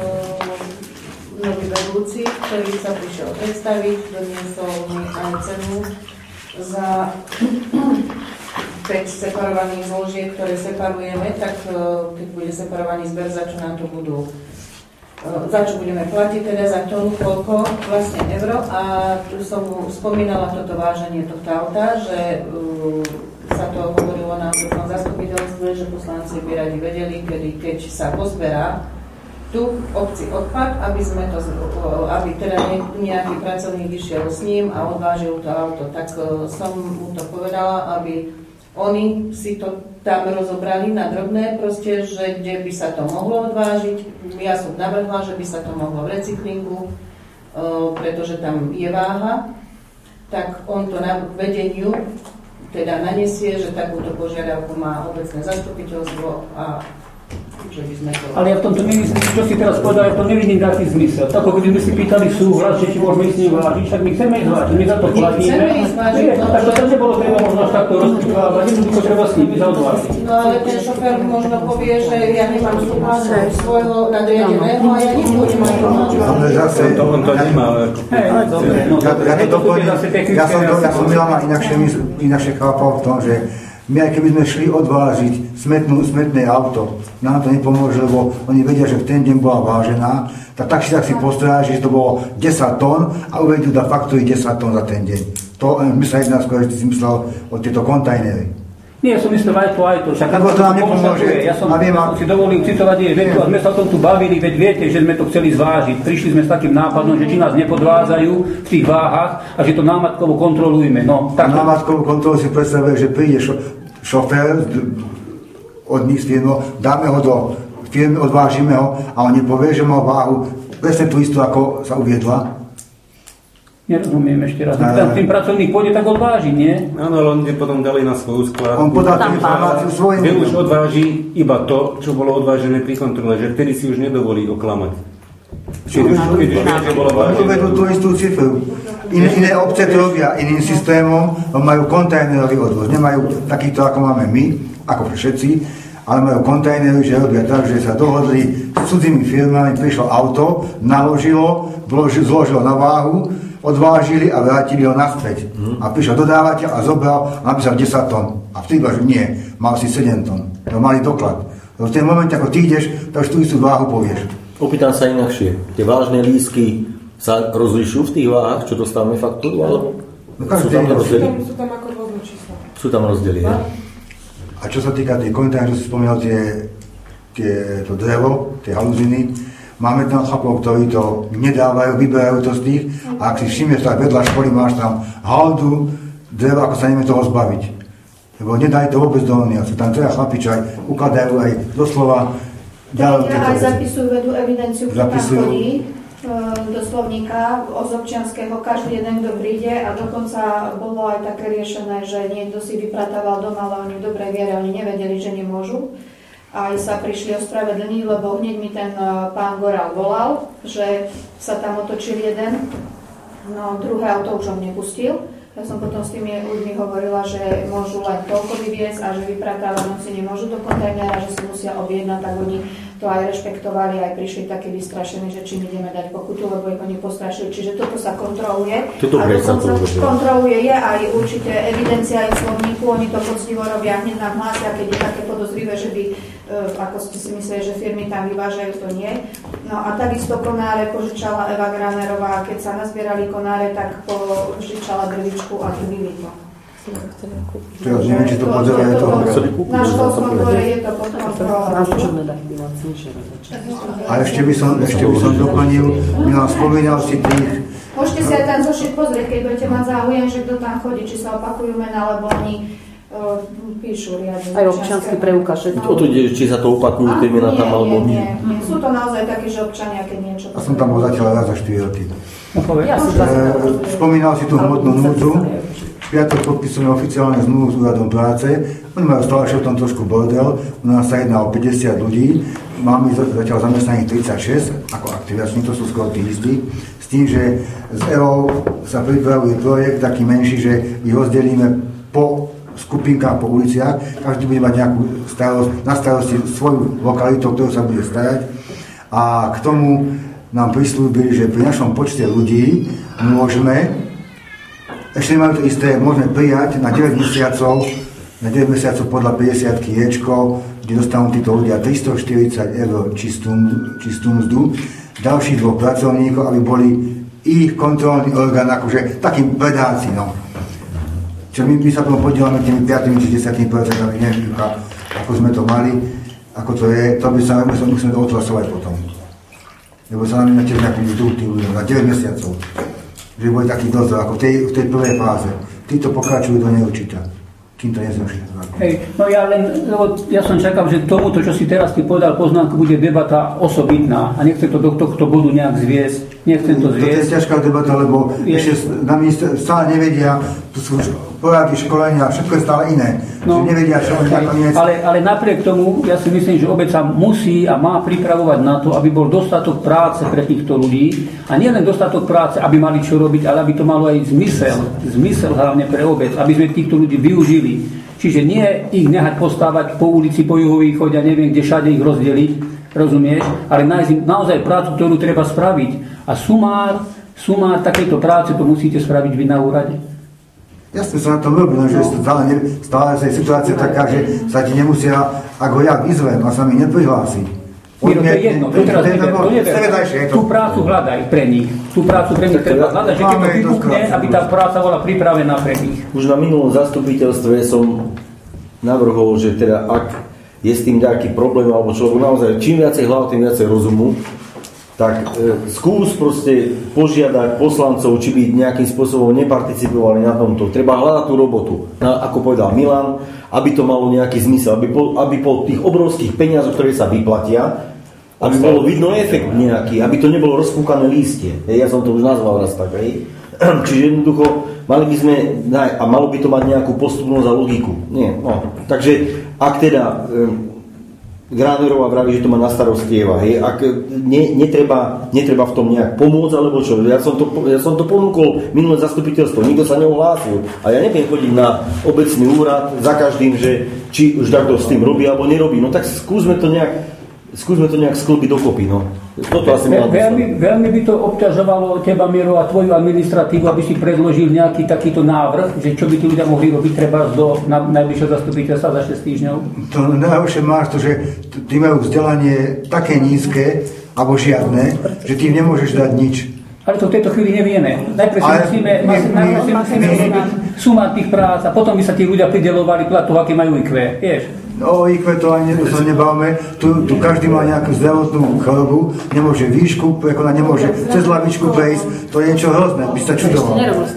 nový vedúci, ktorý sa prišiel predstaviť, doniesol mi aj cenu za päť separovaných zložiek, ktoré separujeme, tak keď bude separovaný zber, za čo nám to budú za čo budeme platiť, teda za tonu koľko vlastne euro. A tu som spomínala toto váženie tohto auta, že uh, sa to hovorilo na tom zastupiteľstve, že poslanci by radi vedeli, kedy, keď sa pozberá tu v obci odpad, aby sme to, aby teda nejaký pracovník išiel s ním a odvážil to auto. Tak som mu to povedala, aby oni si to tam rozobrali na drobné, proste, že kde by sa to mohlo odvážiť. Ja som navrhla, že by sa to mohlo v recyklingu, pretože tam je váha. Tak on to na vedeniu teda nanesie, že takúto požiadavku má obecné zastupiteľstvo a že by sme to... Ale ja v tomto nevidím, čo si teraz povedal, ja v tom nevidím taký zmysel. Tak ako by sme si pýtali súhlas, že či môžeme ísť vážiť, však my chceme ísť vážiť, my za to platíme. Chceme ísť vážiť, no, tak to tam nebolo treba možno až takto rozprávať, jednoducho treba s nimi zaodvážiť. No ale ten šofér možno povie, že ja nemám súhlas svojho nadriadeného a ja nebudem mať súhlas. Ale zase... To on to nemá, ale... Hej, dobre, no Ja, ja, to doplním, ja som, to, ja som Milana inakšie, inakšie chápal v tom, že my aj keby sme šli odvážiť smetnú, smetné auto, nám to nepomôže, lebo oni vedia, že v ten deň bola vážená, tak tak si tak si postráži, že to bolo desať tón a uvedú do faktúry desať tón za ten deň. To my sa jedna skôr, že ty si myslel o tieto kontajnery. Nie, som myslel aj to, aj to. Však Lebo to nám nepomôže. Ja som si dovolil citovať jej vetu a sme sa o tom tu bavili, veď viete, že sme to chceli zvážiť. Prišli sme s takým nápadom, že či nás nepodvádzajú v tých váhach a že to námatkovo kontrolujme. No, tak... Námatkovú kontrolu si predstavuje, že príde šo, šofér od nich z firmy, dáme ho do firmy, odvážime ho a on nepovie, že má váhu presne tú istú, ako sa uviedla. Nerozumiem ešte raz. Tam tým pracovník pôjde, tak odváži, nie? Áno, ale on je potom dali na svoju skladku. On podá tú informáciu svojim. Kde už odváži iba to, čo bolo odvážené pri kontrole, že vtedy si už nedovolí oklamať. Čiže už, keď už vie, že bolo vážené. Uvedú tú istú cifru. Iné, iné obce to robia iným systémom, majú kontajnerový odvoz. Nemajú takýto, ako máme my, ako všetci, ale majú kontajnery, že robia tak, že sa dohodli s cudzými firmami, prišlo auto, naložilo, zložilo na váhu, odvážili a vrátili ho naspäť. Mm. A prišiel dodávateľ a zobral a napísal desať tón. A vtedy že nie, mal si sedem tón. To mali doklad. V ten moment, ako ty ideš, tak už tú istú váhu povieš. Opýtam sa inakšie. Tie vážne lístky sa rozlišujú v tých váhach, čo dostávame faktúru? Alebo No, sú tam rozdiely? Sú tam ako rôzne čísla. Sú tam rozdiely, ja? A čo sa týka tých kontajnerov, čo si spomínal, tie, tie, to drevo, tie haluziny, máme tam chlapov, ktorí to nedávajú, vyberajú to z nich a ak si všimneš, tak vedľa školy máš tam haldu, dreva, ako sa nevieme toho zbaviť. Lebo nedaj to vôbec do onia. Sú tam teda chlapi, čo aj ukladajú aj doslova. Teda aj zapisujú, vedú evidenciu, kto tam Zapisujú. chodí do slovníka z občianskeho, každý jeden, kto príde a dokonca bolo aj také riešené, že niekto si vypratával doma, ale oni v dobrej viere, oni nevedeli, že nemôžu. Aj sa prišli ospravedlniť, lebo hneď mi ten pán Goral volal, že sa tam otočil jeden, no druhé auto už on nepustil. Ja som potom s tými ľuďmi hovorila, že môžu len toľko vyviesť a že vypratávať noci nemôžu do kontajnera, že si musia objednať, tak oni to aj rešpektovali, aj prišli takí vystrašení, že čím ideme dať pokutu, lebo ich oni postrašili. Čiže toto sa kontroluje. Toto a dokonca to kontroluje je aj určite evidencia aj v slovníku, oni to poctivo robia, hneď nám hlásia, keď je také podozrivé, že by, ako ste si mysleli, že firmy tam vyvážajú, to nie. No a takisto konáre požičala Eva Granerová, keď sa nazbierali konáre, tak požičala drvičku a drvili to. Teraz neviem, či to podzoruje to. Na školskom dvore je to potom A ešte by som, ešte by som doplnil, Milan, spomínal si tých... Môžete si aj ten zošit pozrieť, keď budete mať záujem, že kto tam chodí, či sa opakujú mená, alebo oni uh, píšu riadne. Aj občiansky preukaz. O to ide, či sa to opakujú tie mená tam, alebo nie. Nie, nie. Sú to naozaj takí, že občania, keď niečo... A som tam bol zatiaľ raz za štyri roky. Ja E, spomínal si tú hmotnú núdzu. V piatok podpisujeme oficiálne zmluvu s úradom práce. Oni majú stále v tom trošku bordel. U nás sa jedná o päťdesiat ľudí. Máme zatiaľ zamestnaných tridsaťšesť ako aktivační, to sú skoro tí istí. S tým, že z é ó sa pripravuje projekt taký menší, že ich rozdelíme po skupinkách, po uliciach. Každý bude mať nejakú starosť, na starosti svoju lokalitu, ktorú sa bude starať. A k tomu nám prislúbili, že pri našom počte ľudí môžeme, ešte nemajú to isté, môžeme prijať na deväť mesiacov, na deväť mesiacov podľa päťdesiatky ječko, kde dostanú títo ľudia tristoštyridsať eur čistú, čistú mzdu. ďalších dvoch pracovníkov, aby boli ich kontrolný orgán, akože takým predáci, no. Čo my, my sa tomu podielame tými piatimi či desiatimi percentami, neviem, ako sme to mali, ako to je, to by sa musíme to odhlasovať potom. Lebo sa nám tiež nejakú vzduch tí ľudia, na deväť mesiacov. Že boli taký dozor, ako v tej, v tej prvej fáze. Títo pokračujú do neurčita, kým to nezruší. Hej, no ja len, lebo ja som čakal, že tomuto, čo si teraz ty povedal poznámku, bude debata osobitná a nechcem to do tohto bodu nejak zviesť, nechcem to zviesť. To je ťažká debata, lebo je. Ešte na minister stále nevedia, tu sú porady, školenia, všetko je stále iné. No, že nevedia, čo oni nakoniec... Ale, ale napriek tomu, ja si myslím, že obec sa musí a má pripravovať na to, aby bol dostatok práce pre týchto ľudí a nie len dostatok práce, aby mali čo robiť, ale aby to malo aj zmysel, zmysel hlavne pre obec, aby sme týchto ľudí využili. Čiže nie ich nehať postávať po ulici, po juhovýchode a neviem, kde všade ich rozdeliť, rozumieš? Ale nájsť naozaj prácu, ktorú treba spraviť. A sumár, sumár takejto práce to musíte spraviť vy na úrade. Jasne sa na tom robí, no, že stále, stále je situácia taká, že sa ti nemusia, ako ja vyzvem a sa mi neprihlási. Miro, to je jedno, to teraz neber, to neber. Tú prácu hľadaj pre nich. Tú prácu pre nich treba hľadať, že keď to vybuchne, aby tá práca bola pripravená pre nich. Už na minulom zastupiteľstve som navrhol, že teda ak je s tým nejaký problém, alebo čo, lebo naozaj čím viacej hlav, tým viacej rozumu, tak e, skús proste požiadať poslancov, či by nejakým spôsobom neparticipovali na tomto. Treba hľadať tú robotu. Na, ako povedal Milan, aby to malo nejaký zmysel, aby po, aby po tých obrovských peniazoch, ktoré sa vyplatia, aby bolo vidno efekt nejaký, aby to nebolo rozpúkané lístie. Ja som to už nazval raz tak, hej. Čiže jednoducho mali by sme, a malo by to mať nejakú postupnosť a logiku. Nie, no. Takže ak teda e, Gránerová vraví, že to má na starosti Eva, hej, ak ne, netreba, netreba v tom nejak pomôcť, alebo čo, ja som to, ja som to ponúkol minulé zastupiteľstvo, nikto sa neohlásil a ja neviem chodiť na obecný úrad za každým, že či už takto s tým robí, alebo nerobí, no tak skúsme to nejak skúsme to nejak sklbiť dokopy, no. Toto asi Ve, veľmi, veľmi by to obťažovalo teba, Miro, a tvoju administratívu, aby si predložil nejaký takýto návrh, že čo by tí ľudia mohli robiť treba do na, najbližšieho zastupiteľstva za šesť týždňov? To najhoršie máš to, že tí majú vzdelanie také nízke, alebo žiadne, že ty nemôžeš dať nič. Ale to v tejto chvíli nevieme. Najprv si musíme, najprv si musíme robiť sumár tých prác a potom by sa tí ľudia prideľovali platu, aké majú í kvé, vieš? No, í kvé to ani to sa nebavme. Tu, tu každý má nejakú zdravotnú chorobu, nemôže výšku prekonať, nemôže cez lavičku prejsť. To je niečo hrozné, by sa čudoval.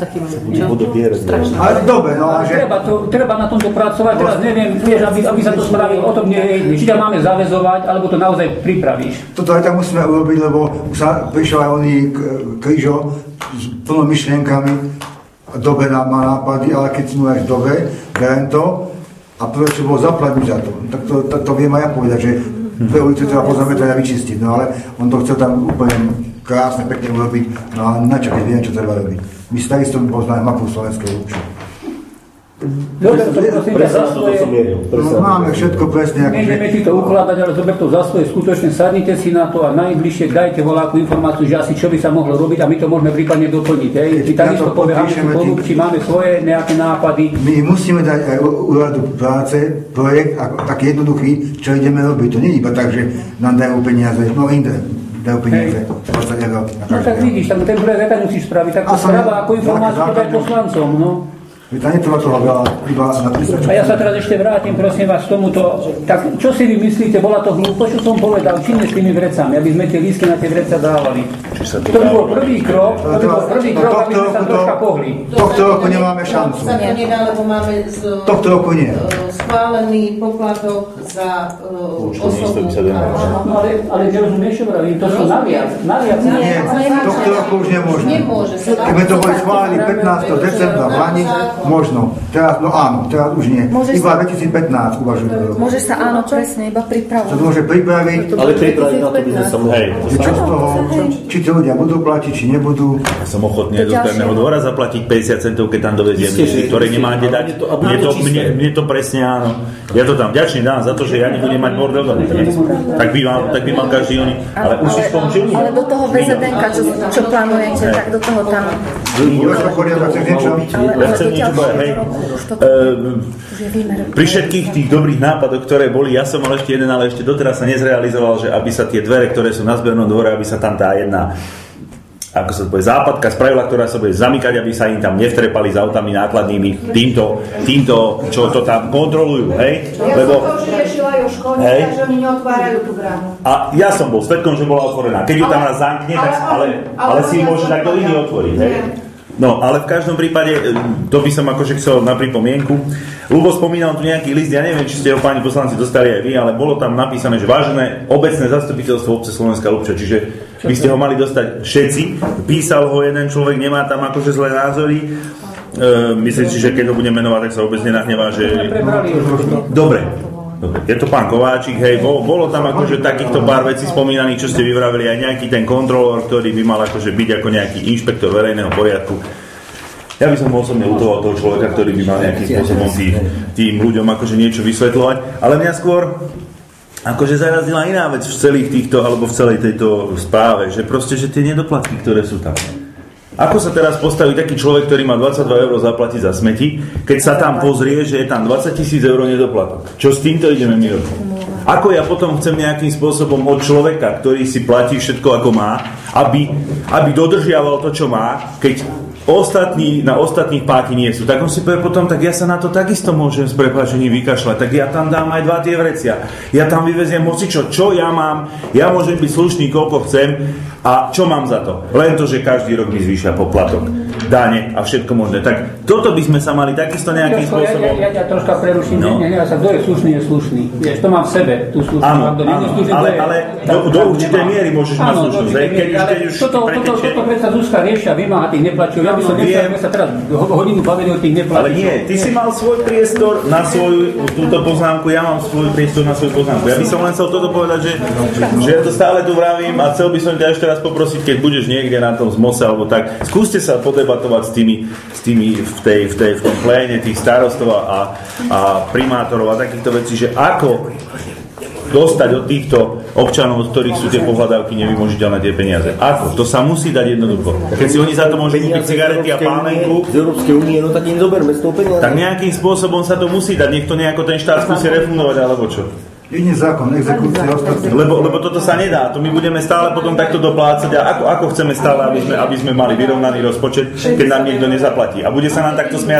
Ale dobre, no a že... Treba, to, treba na tomto pracovať, teraz neviem, vieš, aby, aby sa to spravilo, o tom nie je, či ťa máme zaväzovať, alebo to naozaj pripravíš. Toto aj tak musíme urobiť, lebo sa prišiel aj oný Kryžo s plnou myšlienkami, dobre nám má nápady, ale keď sme až dobre, berem to, a prvé, čo bolo zaplatiť za to, tak to, to, to viem aj ja povedať, že dve ulice treba pozametať a vyčistiť, no ale on to chcel tam úplne krásne, pekne urobiť, no a načo, keď viem, čo treba robiť. My si takisto poznáme mapu Slovenskej Lúče. Dobre, to prosím ťa za svoje... No, máme všetko presne. Nejdeme ti to ukladať, ale zober to za svoje, skutočne sadnite si na to a najbližšie dajte voľakú informáciu, že asi čo by sa mohlo robiť a my to môžeme prípadne doplniť. Hej. Ty takisto povieme, či máme svoje nejaké nápady. My musíme dať aj úradu práce projekt taký jednoduchý, čo ideme robiť. To nie je iba tak, že nám dajú peniaze, no inde. dajú peniaze. No tak vidíš, ten projekt aj musíš spraviť, tak to správa ako informáciu dať poslancom, no. Vítanie to toho veľa, iba na písačku. A ja sa teraz ešte vrátim, prosím vás, k tomuto. Tak čo si vy myslíte, bola to hlúpo, čo som povedal, čím s tými vrecami, aby sme tie lístky na tie vreca dávali. To bol prvý krok, to bol prvý krok, aby sme sa troška pohli. Tohto roku nemáme šancu. Sa to nedá, lebo máme tohto roku nie. Schválený poplatok za osobu. Ale, ale nerozumieš, čo vravím, to sú naviac. Naviac. Nie, tohto roku už nemôžeme. Nemôže sa. Keby to boli schválení pätnásteho decembra v Lani, možno. Teraz, no áno, teraz už nie. Môžeš iba dvetisícpätnásť uvažujú. Môže sa áno, presne, iba pripravovať. To môže pripraviť. Ale pripraviť na to by sme sa mohli. Čo z toho, či to ľudia budú platiť, či nebudú. Ja som ochotný do zberného dvora zaplatiť päťdesiat centov, keď tam dovediem, ktoré nemáte dať. Mne to, mne, mne to presne áno. Ja to tam vďačný dám za to, že že ja nebudem mať bordel doma, nie? Tak by mal, tak by mal každý oný. Ale už si skončil? Ale do toho vé zet enka, čo, čo plánujete, tak do toho tam... Ja chcem niečo povedať, hej. Pri všetkých tých dobrých nápadoch, ktoré boli, ja som mal ešte jeden, ale ešte doteraz sa nezrealizoval, že aby sa tie dvere, ktoré sú na zbernom dvore, aby sa tam tá jedna, ako sa to povie, západka spravila, ktorá sa bude zamykať, aby sa im tam nevtrepali s autami nákladnými týmto, týmto, čo to tam kontrolujú, hej? Ja Lebo, som to už riešila aj o škole, takže oni neotvárajú tú bránu. A ja som bol svedkom, že bola otvorená. Keď ju tam raz zamkne, ale, ale, ale, ale si ju môže takto iný otvoriť, hej? No, ale v každom prípade, to by som akože chcel na pripomienku. Ľubo spomínal tu nejaký list, ja neviem, či ste ho páni poslanci dostali aj vy, ale bolo tam napísané, že vážené obecné zastupiteľstvo obce Slovenská Ľupča, čiže by ste ho mali dostať všetci. Písal ho jeden človek, nemá tam akože zlé názory. E, myslím si, že keď ho budem menovať, tak sa vôbec nenahnevá, že... Dobre. Dobre, je to pán Kováčik, hej, bolo, bolo tam akože takýchto pár vecí spomínaných, čo ste vyvravili, aj nejaký ten kontrolór, ktorý by mal akože byť ako nejaký inšpektor verejného poriadku. Ja by som osobne utoval toho človeka, ktorý by mal nejakým spôsobom tým, tým ľuďom akože niečo vysvetľovať, ale mňa skôr akože zarazila iná vec v celých týchto, alebo v celej tejto správe, že proste, že tie nedoplatky, ktoré sú tam. Ako sa teraz postaví taký človek, ktorý má dvadsaťdva eur zaplatiť za smeti, keď sa tam pozrie, že je tam dvadsať tisíc eur nedoplatok? Čo s týmto ideme my robiť? Ako ja potom chcem nejakým spôsobom od človeka, ktorý si platí všetko ako má, aby, aby dodržiaval to, čo má, keď ostatní, na ostatných páky nie sú. Tak on si povie potom, tak ja sa na to takisto môžem s prepáčením vykašľať, tak ja tam dám aj dva tie vrecia. Ja tam vyveziem hocičo, čo ja mám, ja môžem byť slušný, koľko chcem a čo mám za to? Len to, že každý rok mi zvýšia poplatok, dáne a všetko možné. Tak toto by sme sa mali takisto nejakým ja, spôsobom... Ja, ja, ja troška preruším, no. Neviem sa, kto je slušný, je slušný. Vieš, to mám v sebe, tú slušnú. Áno, áno, ale, ale do, do určitej miery môžeš mať slušnosť. Keď už, keď už toto, toto, toto predsa Zuzka riešia, vymáha tých neplačov. Ja by som nechcel, aby sa teraz hodinu bavili o tých neplačov. Ale nie, ty si mal svoj priestor na svoju túto poznámku, ja mám svoj priestor na svoju poznámku. Ja by som len chcel toto povedať, že, že ja to stále tu vravím a chcel by som ťa ešte raz poprosiť, keď budeš niekde na tom zmose alebo tak, skúste sa podebatovať s tými, s tými v, tej, v, tej, v tom pléne tých starostov a, a primátorov a takýchto vecí, že ako dostať od týchto občanov, od ktorých sú tie pohľadávky nevymožiteľné tie peniaze. Ako? To sa musí dať jednoducho. Keď si oni za to môžu kúpiť cigarety a pálenku, z Európskej únie, no tak im zoberme z toho peniaze. Tak nejakým spôsobom sa to musí dať. Nech to nejako ten štát skúsi refundovať, alebo čo? Iný zákon, exekúcia ostatní. Lebo, lebo toto sa nedá. To my budeme stále potom takto doplácať. A ako, ako chceme stále, aby sme, aby sme mali vyrovnaný rozpočet, keď nám niekto nezaplatí. A bude sa nám takto smiať